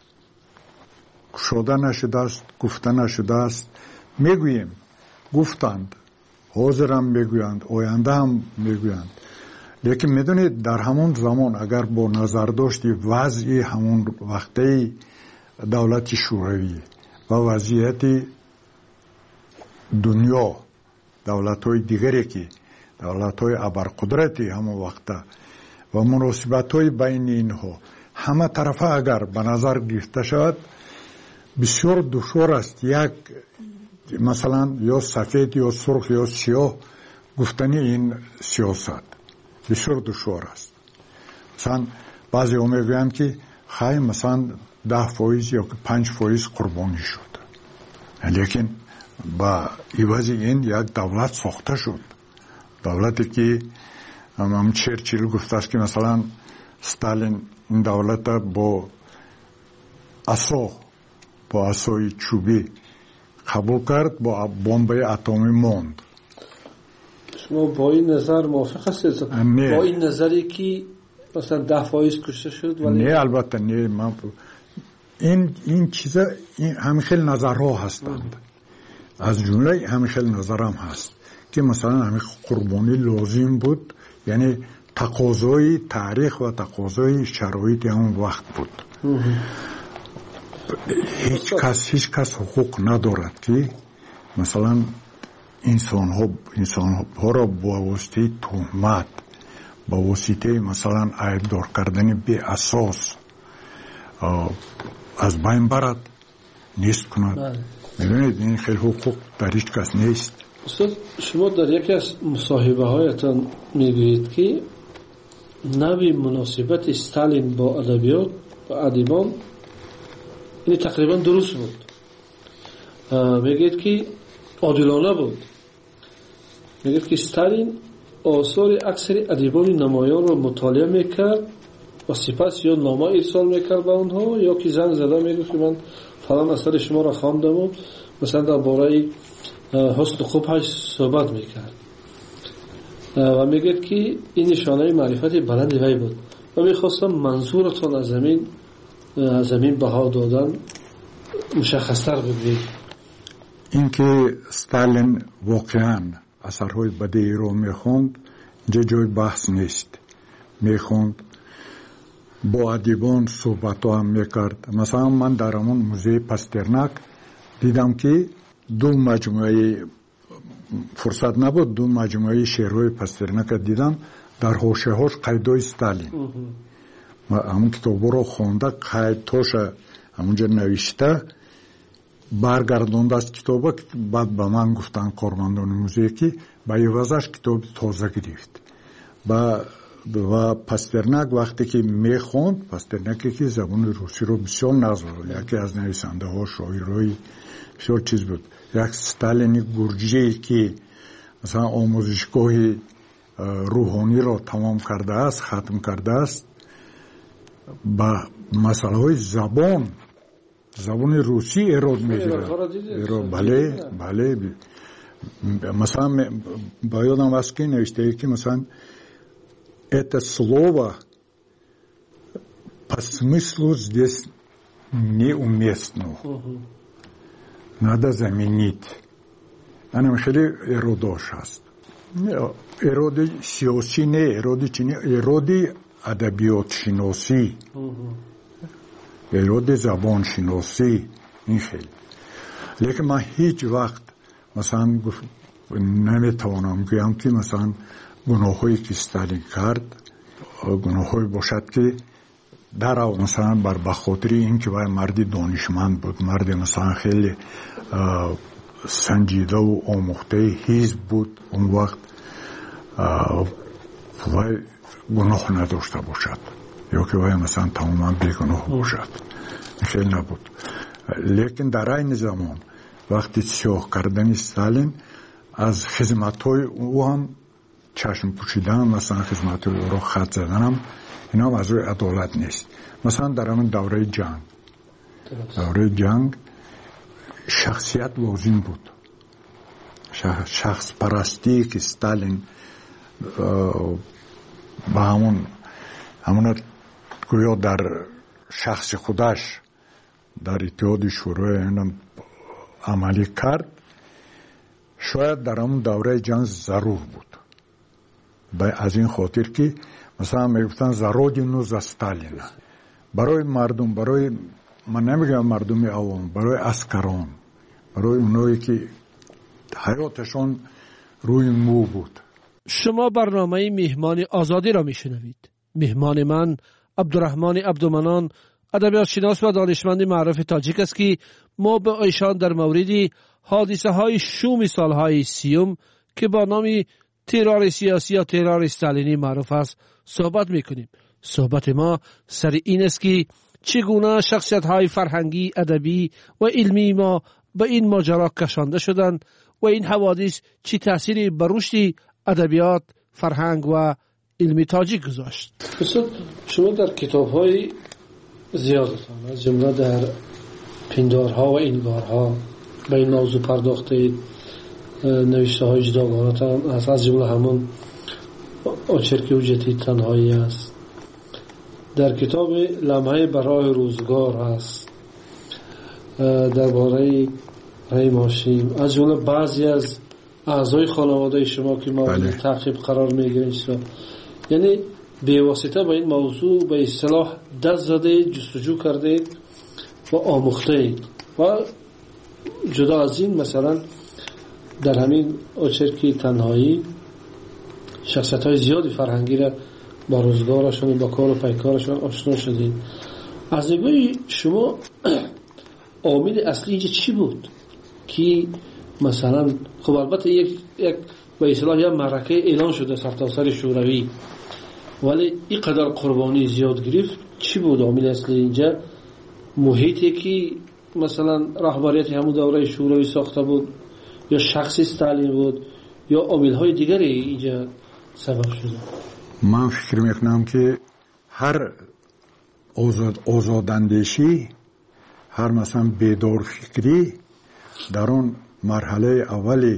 شده نشده است، گفته نشده است. میگوییم گفتند، حاضرم میگویند، آینده هم میگویند، لیکن میدونید در همون زمان اگر با نظر داشتی وضعی همون وقتی دولت شوروی و وضعیت دنیا، دولت‌های دیگری که دولت‌های ابرقدرتی همون وقت و مناسبت‌های بین اینها همه طرفه اگر به نظر گرفته شود، بسیار دشوار است یک مثلا یا سفید یا سرخ یا سیاه گفتنی این سیاست بسیار دشوار است. مثلا بعضی ها میگویند که خیلی مثلا 10% یا 5% قربانی شد، لیکن با عوض این یک دولت ساخته شد، دولتی که هم چرچیل گفته است که مثلا ستالین این دولت با عصای چوبی قبول کرد، با بمب اتمی ماند. شما با این نظر موافق هستید؟ با این نظری که مثلا 10% کشته شد؟ ولی نه البته نه، من این چیزا همین خیلی نظرها هستند، از جمله همین خیلی نظرم هست که مثلا همین قربانی لازم بود، یعنی تقاضای تاریخ و تقاضای شرایط همون وقت بود. هیچ کس حقوق ندارد که مثلا انسان ها را با واسطه تهمت، با واسطه مثلا عیبدار کردن بی اساس از بین برد، نیست کند. میدونید این خیلی حقوق در هیچ کس نیست. استاد شما در یکی از مصاحبه هایتان میگویید که نوی مناسبت استالین با ادبیات و ادیبان این تقریبا درست بود. میگید که عادلانه بود. میگید که استالین آثار اکثر ادیبان نمایان را مطالعه میکرد و سپس یا نامه ارسال میکرد به اونها یا که زنگ زده میگفت که من فلان اثر شما را خواندم و مثلا درباره حسن خوبش صحبت میکرد و میگید که این نشانه معرفت بلند وی بود و میخواستم منظورتان از زمین بها دادن مشخصتر بگویید. اینکه ستالین واقعا اثرهای بدی رو میخوند اینجا جای بحث نیست. میخوند، با ادیبان صحبت هم میکرد. مثلا من در همون موزه پاسترناک دیدم که دو مجموعه فرصت نبود، دو مجموعه شعرهای پاسترناک دیدم، در حاشیه هاش قیدای ستالین. همون کتاب رو خونده، قیدهاش همونجا نوشته، برگردانده از کتاب. بعد به من گفتن کارمندان موزه که به عوضش کتاب تازه گرفت. و پاسترناک وقتی که میخوند، پاسترناکی که زبان روسی رو بسیار نظر، یکی از نویسنده ها شاعرای بسیار چیز بود، یک ستالینی گرجی که مثلا آموزشگاه روحانی را تمام کرده است، ختم کرده است، با مسئله های زبان روسی ایراد میگیره. بله مثلا با یادم است که نوشته که مثلا это слово по смыслу здесь неуместно. Надо заменить. Она خیلی ایراداش هست. ایراد سیاسی نه، ایراد چی نه، ایراد ادبیات شناسی، ایراد زبان شناسی، این خیلی. لیکن من هیچ وقت مثلا نمیتوانم بگم که مثلا گناهایی که استالین کرد گناهایی باشد که در او مثلا بر خاطر اینکه وای مردی دانشمند بود، مردی مثلا خیلی سنجیده و آموخته حزب بود، اون وقت وای گناه نداشته باشد یا که وای مثلا تماما بیگناه باشد، خیلی نبود. لیکن در این زمان وقتی سیاه کردن استالین از خدمت‌های او هم چشم پوشیدن، مثلا خدمت‌های او را خط زدن هم اینا هم از روی عدالت نیست. مثلا در همین دوره جنگ شخصیت لازم بود، شخص پرستی که استالین با همون گویا در شخص خودش در اتحاد شوروی عملی کرد، شاید در همون دوره جنگ ضرور بود. از این خاطر که مثلا میگفتن زرودینو ز استالین، برای مردم، برای من نمیگم مردم عوام، برای عسکران، برای اونایی که حیاتشون روی مو بود. شما برنامه مهمان آزادی را میشنوید. مهمان من عبدالرحمن عبدالمنان، ادبیات شناس و دانشمند معروف تاجیک است که ما به ایشان در مورد حادثه های شوم سالهای 30 که با نام ترور سیاسی یا ترور استالینی معروف است صحبت میکنیم. صحبت ما سر این است که چگونه شخصیت های فرهنگی، ادبی و علمی ما به این ماجرا کشانده شدند و این حوادث چه تأثیری بر رشد ادبیات، فرهنگ و علمی تاجیک گذاشت. شما در کتاب های زیادتان از جمله در پندارها و انگارها به این موضوع پرداخته، نوشته های جداگانه از جمله همون آچرک حجتی تنهایی است. در کتاب لمحه برای روزگار است، درباره رحیم هاشم، از جمله بعضی از اعضای خانواده شما که مورد تعقیب قرار میگیرید، یعنی به واسطه با این موضوع به اصطلاح دست زده، جستجو کرده و آموخته. و جدا از این مثلا در همین آچرکی تنهایی شخصیت های زیادی فرهنگی را با روزگارشون، با کار و پیکارشون آشنا شدید. از نگاه شما عامل اصلی اینجا چی بود که مثلا خب البته یک به اصطلاح یک معرکه اعلان شده سرتاسر شوروی، ولی این قدر قربانی زیاد گرفت، چی بود عامل اصلی اینجا؟ محیطی که مثلا رهبریت همون دوره شوروی ساخته بود، یا شخص استالین بود، یا عامل‌های دیگری اینجا سبب شده؟ من فکر میکنم که هر آزاداندیشی، هر مثلا بیدار فکری در اون مرحله اولی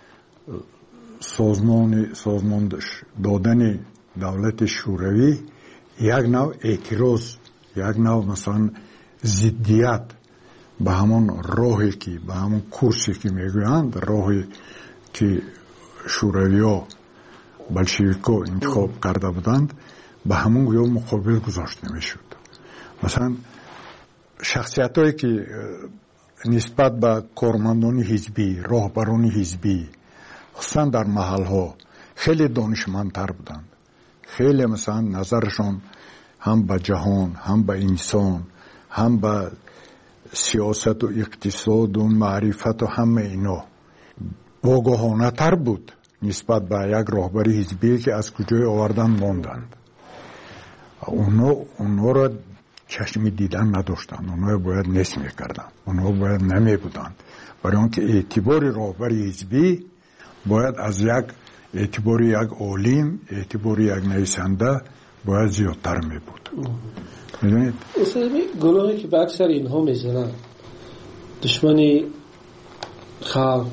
سازمان دادن دولت شوروی یک نوع اعتراض، یک نوع مثلا ضدیت به همون راهی که، به همون کورسی که میگویند، راهی که شوروی ها بلشویکا انتخاب کرده بودند، به همون گویا مقابل گذاشته میشد. مثلا شخصیت هایی که نسبت به کارمندان حزبی، راهبران حزبی، خصوصا در محل ها خیلی دانشمندتر بودند، خیلی مثلا نظرشان هم به جهان، هم به انسان، هم به سیاست و اقتصاد و معرفت و همه اینا آگاهانه تر بود نسبت به یک راهبر حزبی که از کجای آوردن ماندند. اونا را چشمی دیدن نداشتند، اونا باید نصف میکردن، اونا باید نمی بودند، برای آنکه اعتبار راهبر حزبی باید از یک اعتبار یک عالم، اعتبار یک نویسنده باید زیادتر می بود. میدونید؟ اصلا گناهی که به اکثر اینها میزنن، دشمنی خلق،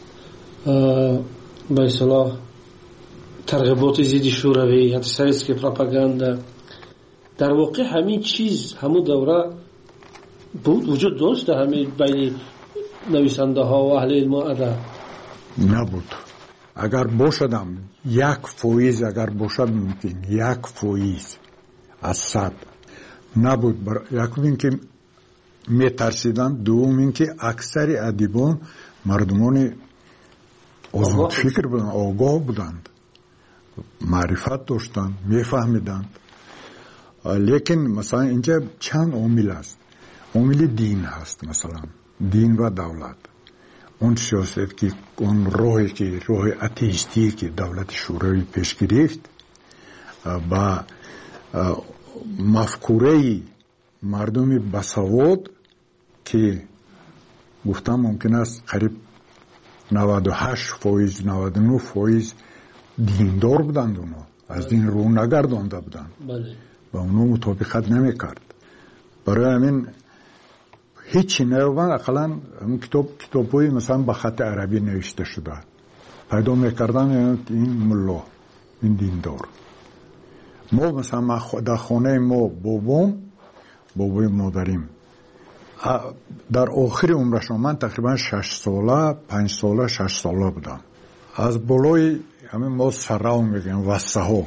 به اصطلاح ترغیبات ضد شوروی، انتی‌سویتسکی پروپاگاندا، در واقع همین چیز همون دوره بود، وجود داشت همین بین نویسنده ها و اهل علم و ادب؟ نبود. اگر باشدم 1% اگر باشد ممکن 1% از 100 نبود. یک این که میترسیدن، دوم این که اکثر ادیبان مردمان آزاد فکر بودند، آگاه بودند، معرفت داشتند، میفهمیدند. لیکن مثلا اینجا چند عامل است. عامل دین هست، مثلا دین و دولت. اون سیاست که اون راهی که راه اتئیستی که دولت شوروی پیش گرفت با مفکوره مردم بسواد که گفتم ممکن است قریب 98% 99% دیندار بودند، اونا از دین رو نگردانده بودند و اونا مطابقت نمیکرد. برای همین هیچی نروند. اقلا کتاب‌های مثلا به خط عربی نوشته شده پیدا میکردن، این ملا، این دیندار. ما مثلا در خانه ما بابای مادریم در آخر عمرشون، من تقریبا 6 ساله 5 ساله 6 ساله بودم، از بالای همین ما سراو میگن وسه ها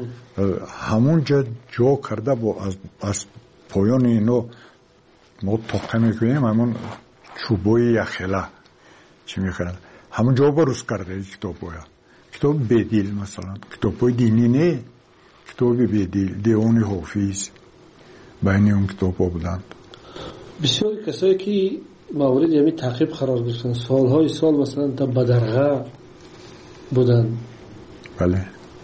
همون جا کرده با از پایان اینو ما توقع میکنیم، همون چوبای یخله چی میخوان همون جا بروز کرده کتاب بدیل، مثلا کتاب دینی نه، کتاب بدیل، دیوان حافظ بین اون کتاب ها بودند. بسیار کسایی که موارد یعنی تعقیب قرار گرفتن سالهای سال مثلا تا بدرغه بودن. بله.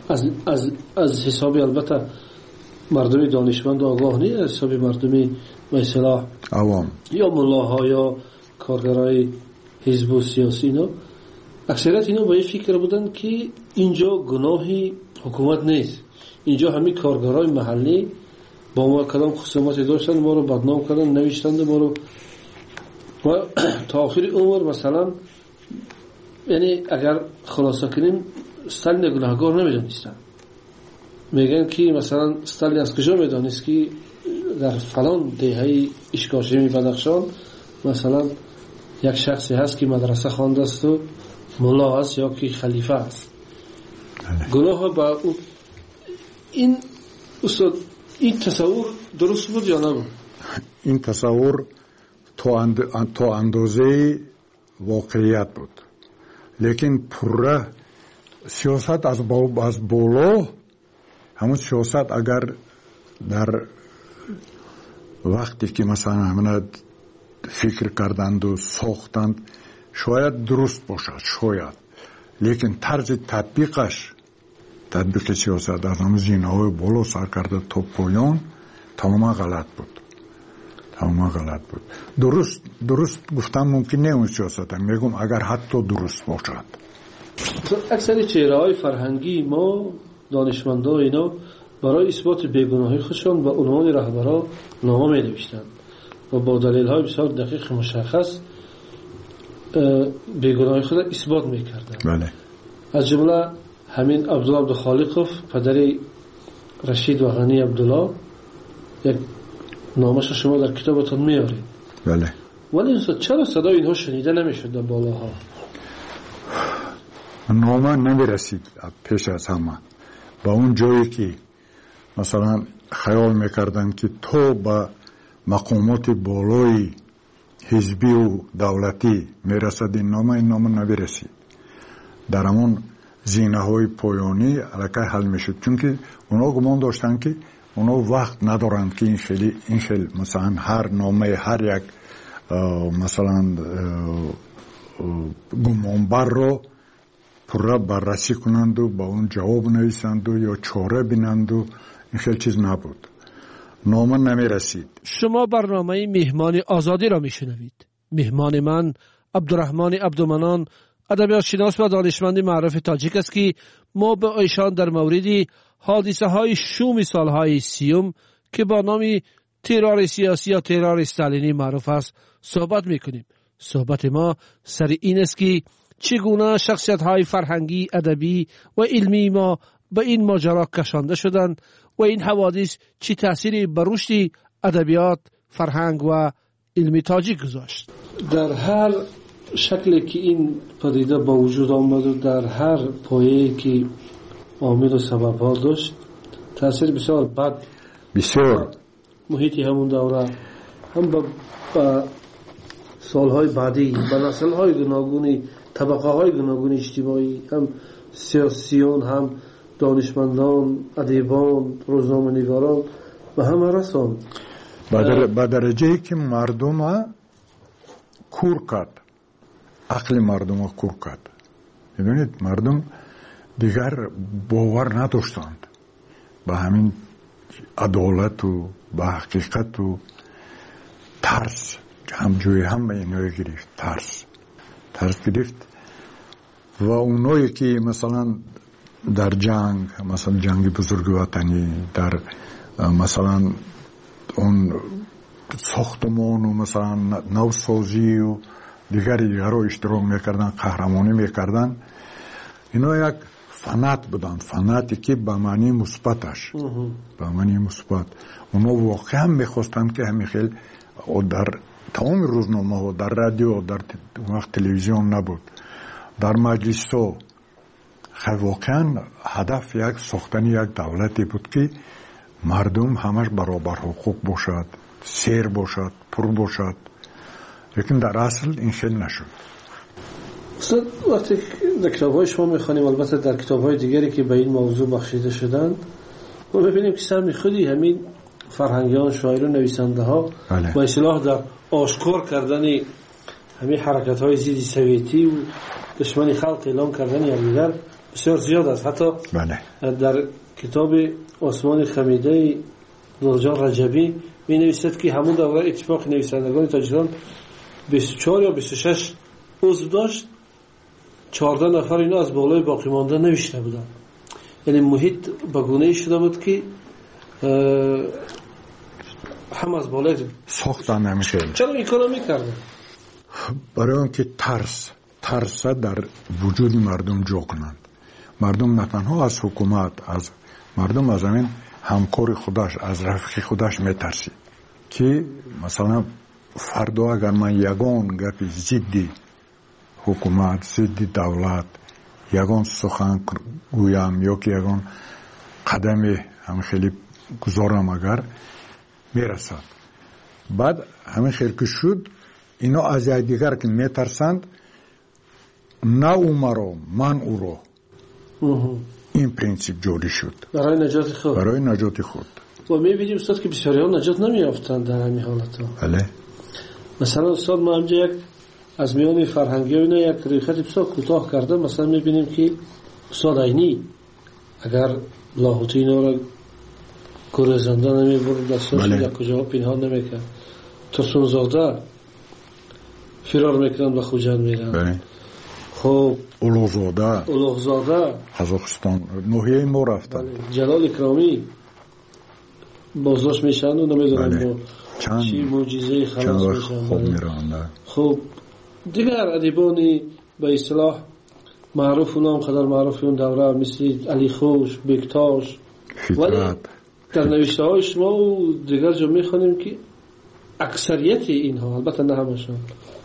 از حسابی البته مردمی دانشمند و آگاه نیست، از حسابی مردمی مثلا عوام یا ملاها یا کارگرای حزب و سیاسی، اینا اکثریت اینا با این فکر بودن که اینجا گناهی حکومت نیست، اینجا همین کارگرای محلی با ما کدام خصوماتی داشتن، ما رو بدنام کردن، نوشتند ما رو و تا آخر عمر مثلا، یعنی اگر خلاصه کنیم استالین گناهکار نمیدانستن. میگن که مثلا استالین از کجا میدانست که در فلان دهه اشکاشمی بدخشان مثلا یک شخصی هست که مدرسه خوانده است و ملا است یا که خلیفه است. گناه با این استاد این تصور درست بود یا نبود؟ این تصور تا اندازه واقعیت بود، لیکن پره سیاست از بالا، همون سیاست اگر در وقتی که مثلا همه فکر کردند و ساختند شاید درست باشد، شاید، لیکن طرز تطبیق سیاست از همون زینه‌های بالا سر کرده تا پایان تماما غلط بود. درست گفتم ممکن نه اون سیاست، میگم اگر حتی درست باشد. اکثر چهره‌های فرهنگی ما دانشمندا اینا برای اثبات بیگناهی خودشان به عنوان رهبرا نامه می‌نوشتند و با دلایل‌های بسیار دقیق مشخص بیگناهی خود اثبات می‌کردند. بله. از جمله همین عبدالله عبدالخالقов پدر رشید و غنی عبدالله، یک نامش شما در کتابتون میارید. بله. ولی چرا صدای اینها شنیده نمیشد در بالاها؟ نامه نمیرسید پیش از همه با اون جایی که مثلا خیال میکردن که تو با مقامات بالای حزبی و دولتی میرسد، این نامه نمیرسید. در همون زینه های پایانی علاقه حل میشد، چون که اونا گمان داشتن که اونا وقت ندارند که این خیلی مثلا هر نامه هر یک مثلا گمانبر رو پره بررسی کنند و با اون جواب نویسند و یا چاره بینند و این خیلی چیز نبود. نامه نمی رسید. شما برنامه مهمان آزادی را میشنوید. مهمان من عبدالرحمن عبدالمنان، ادبیات شناس و دانشمند معروف تاجیک است که ما به ایشان در مورد حادثه های شوم سالهای 30 که با نام ترور سیاسی یا ترور استالینی معروف است صحبت میکنیم. صحبت ما سر این است که چگونه شخصیت های فرهنگی، ادبی و علمی ما به این ماجرا کشانده شدند و این حوادث چه تأثیری بر رشد ادبیات، فرهنگ و علمی تاجیک گذاشت. در هر شکلی که این پدیده با وجود آمد و در هر پایه‌ای که عامل و سبب ها داشت، تأثیر بسیار بد بسیار محیطی همون دوره هم با سالهای بعدی با نسل‌های گوناگونی طبقه های گوناگون اجتماعی، هم سیاسیون، هم دانشمندان، ادیبان، روزنامه‌نگاران و همه رسان به درجه که مردم کور کرد، عقل مردم کور کرد. میدونید مردم دیگر باور نداشتند به همین عدالت و به حقیقت و ترس همجوی هم به اینو گرفت، ترس گرفت و اونایی که مثلا در جنگ، مثلا جنگ بزرگ وطنی، در مثلا اون ساختمان و مثلا نوسازی و دیگر رو اشتراک میکردن، قهرمانی میکردن، اینا یک فنات بودن، فناتی که به معنی مثبتش، به معنی مثبت. اونا واقعا میخواستن که همین خیلی در تمام روزنامه ها، در رادیو، در وقت تلویزیون نبود، در مجلس ها، واقعا هدف یک ساختن یک دولتی بود که مردم همش برابر حقوق باشد، سیر باشد، پر باشد. لیکن در اصل این خیلی نشد. استاد وقتی در کتاب های شما میخوانیم، البته در کتاب های دیگری که به این موضوع بخشیده شدند، ما ببینیم که سهم خودی همین فرهنگیان، شاعران، نویسنده ها به اصطلاح در آشکار کردن همین حرکت های ضد سویتی و دشمنی خلق اعلام کردن یکدیگر بسیار زیاد است. حتی در کتاب آسمان خمیده نورجان رجبی می نویسد که همون دوره اتفاق نویسندگان تاجیکستان 24 یا 26 عضو داشت، 14 نفر اینا از بالای باقی مانده نوشته بودن. یعنی محیط به گونه‌ای شده بود که هم از بالای ساختن نمیشه. چرا این کارو میکردن؟ برای اینکه ترس در وجود مردم جا کنند. مردم نه تنها از حکومت، از مردم از همین همکار خودش، از رفیق خودش میترسی که مثلا فردا اگر من یگان گپی ضد حکومت، ضد دولت یگان سخن گویم یا که یگان قدم هم خیلی گذارم اگر میرسد، بعد همین خیلی که شد اینا از دیگر که میترسند، نه او مرا من او را. این پرینسیپ جوری شد برای نجات خود. و میبینیم استاد که بسیاری ها نجات نمیافتند در همین حالت ها. بله. مثلا استاد ما همجا یک از میان فرهنگی اینا یک ریخت بسیار کوتاه کرده. مثلا میبینیم که استاد عینی اگر لاهوتی اینا را گریزنده نمیبرد، دستاش یک کجا پنهان نمیکرد، ترسون زاده فرار میکنند و خوجند میرند. بله. خب اولوغزاده قزاقستان نوحیه ما رفتن. جلال اکرامی بازداشت میشن و نمیدونم چی معجزه خلاص میشن. خوب میرن. خب دیگر ادیبانی به اصطلاح معروف اونام قدر معروف اون دوره مثل علی خوش، بکتاش، ولی در نوشته های شما و دیگر جا میخوانیم که اکثریت اینها، البته نه همشون،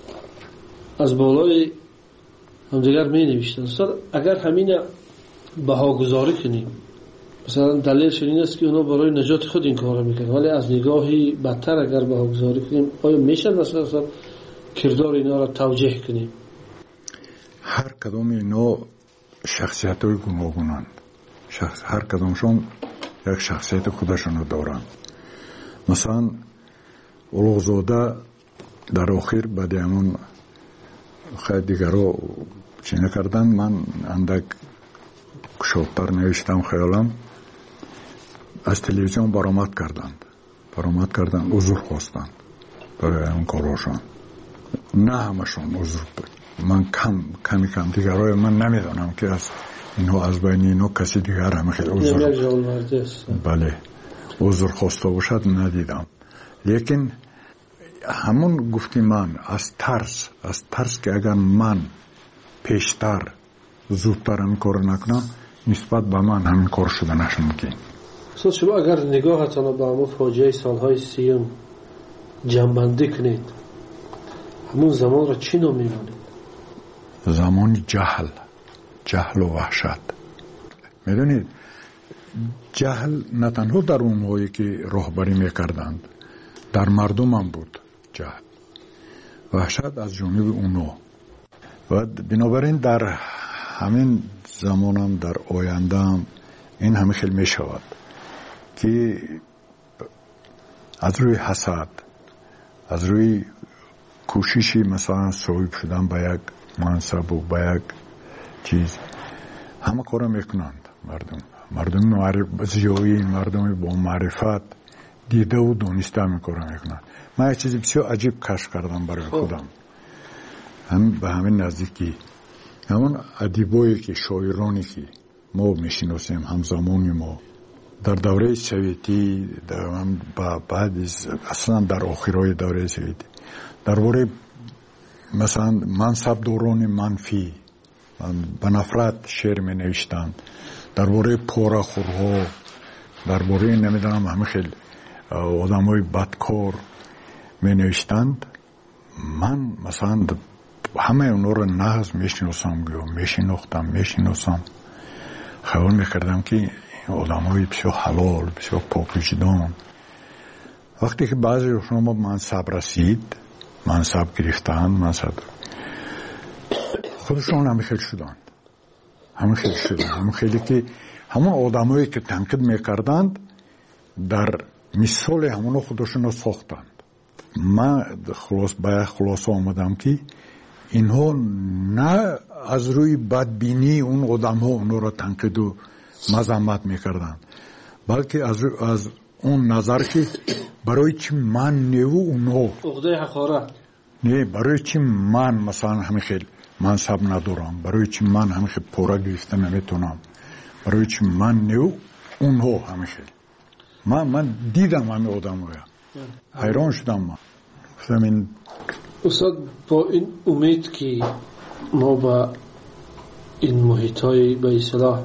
از بالای هم دیگر می نوشتن. اگر همین بهاگذاری کنیم، مثلا دلیلش این است که اونا برای نجات خود این کار میکنن، ولی از نگاهی بدتر اگر بهاگذاری کنیم، آیا میشه مثلا کردار اینا را توجیه کنیم؟ هر کدام اینا شخصیت های گوناگونند، هر کدامشون یک شخصیت خودشون دارند. مثلا اولوغزاده در آخر بعد همون خیلی دیگر رو چی نکردن، من اندک شادتر نوشتم خیالم، از تلویزیون برآمد کردند، عذر خواستند برای اون کاراشون. نه همشون عذر بود، من کم دیگرای من نمیدانم که از اینو از بین اینو کسی دیگر هم خیلی عذر بله عذر خواسته باشد ندیدم. لیکن همون گفتی من از ترس که اگر من پیشتر زودتر هم کار نکنم، نسبت به من همین کار شدنش ممکن. شما اگر نگاهتان به همون فاجعه سالهای 30 جمع‌بندی کنید، همون زمان را چی نام می‌دانید؟ زمان جهل و وحشت. میدونید جهل نه تنها در اونهایی که راهبری میکردند، در مردم هم بود جهل. وحشت از جانب اونا. و بنابراین در همین زمانم در آیندهم این همه خیلی می شود که از روی حسد، از روی کوششی مثلا صاحب شدن به یک منصب و به یک چیز همه کارا میکنند. مردم زیایی، مردم با معرفت دیده و دانسته همه کارا میکنند. من یک چیز بسیار عجیب کشف کردم برای خودم. هم به همین نزدیکی همون ادیبایی که شاعرانی که ما میشناسیم همزمانی ما در دوره سویتی بعد اصلا در آخرای دوره سویتی درباره مثلا منصبداران منفی به نفرت شعر می نوشتند، درباره پاره‌خورها، درباره نمیدونم همه خیلی آدمای بدکار می نوشتند. من مثلا همه اونا رو نحس میشناسم میشناسم خیال میکردم که آدمای بسیار حلال، بسیار پاکوجدان. وقتی که بعضی شما منصب رسید، منصب گرفتن، منصب خودشون همه خیلی شدند، همه خیلی که همون آدمایی که تنقید میکردند در مثال همون خودشون رو ساختند. من خلاصه آمدم که اینها نه از روی بدبینی اون آدم ها اونها را تنقید و مذمت میکردن، بلکه از اون نظر که برای چی من نه و اونها عقده حقارت نه، برای چی من مثلا همه خیلی منصب ندارم، برای چی من همه خیلی پورا گرفته نمیتونم، برای چی من نه و اونها همه خیلی. من دیدم همه آدم ها، حیران شدم. من گفتم استاد با این امید که ما با این محیطای به اصطلاح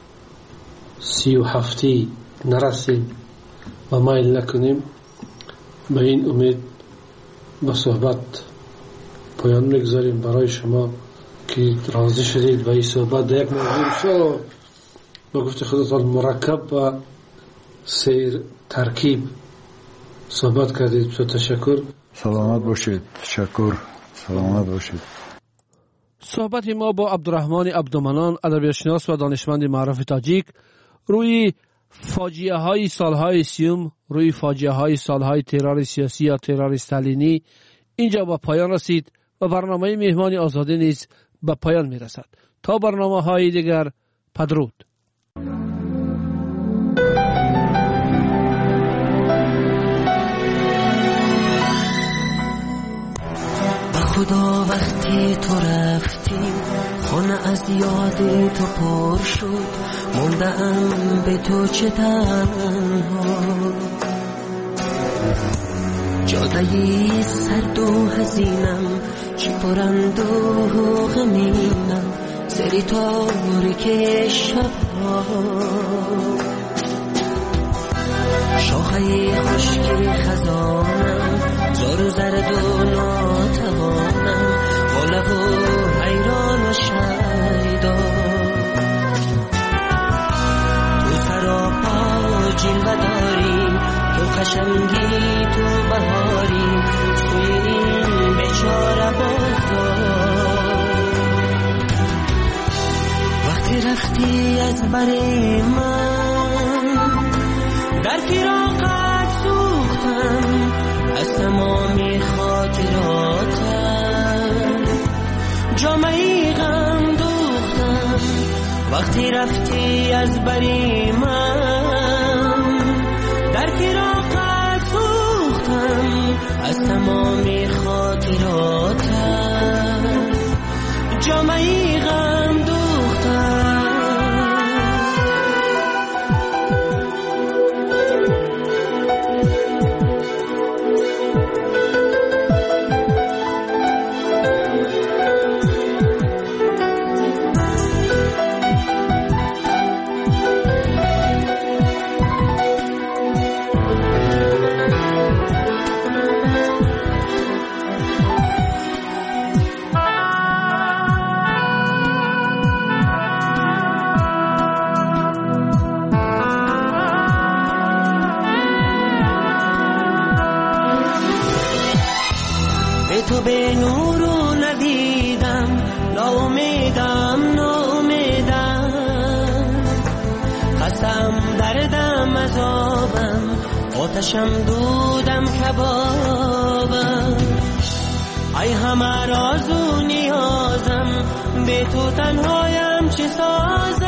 37 نرسیم و مایل نکنیم، به این امید با صحبت پایان میگذاریم. برای شما که راضی شدید به این صحبت در یک موضوع بسیار با گفت خودتان مرکب و سیر ترکیب صحبت کردید. بسیار تشکر. سلامت باشید. تشکر. سلامت باشید. صحبت ما با عبدالرحمن عبدالمنان، ادبیاتشناس و دانشمند معروف تاجیک، روی فاجعه های سالهای سیوم، روی فاجعه های سالهای ترور سیاسی یا ترور استالینی اینجا با پایان رسید و برنامه مهمان آزادی نیز به پایان می رسد. تا برنامه های دیگر، بدرود. خدا وقتی تو رفتی خانه از یاد تو پر شد، موندم به تو چه تنها، جادهی سرد و حزینم چی پرند و غمینم، سری تاریک شبها، شاخه خشک خزانم زار و زرد و ناتوانم، با لب و حیران و شیدا، تو سراپا جلوه داری، تو خشمگی، تو بهاری، سوی این بیچاره بازدار. وقتی رفتی از بر من در فراقت سوختم، از تمام خاطراتم جامعی غم دوختم. وقتی رفتی از بری من در فراقت سوختم، از تمام خاطراتم جامعی غم دوختم. ناامیدم قسم دردم عذابم آتشم دودم کبابم ای همه راز و نیازم به تو تنهایم چه سازم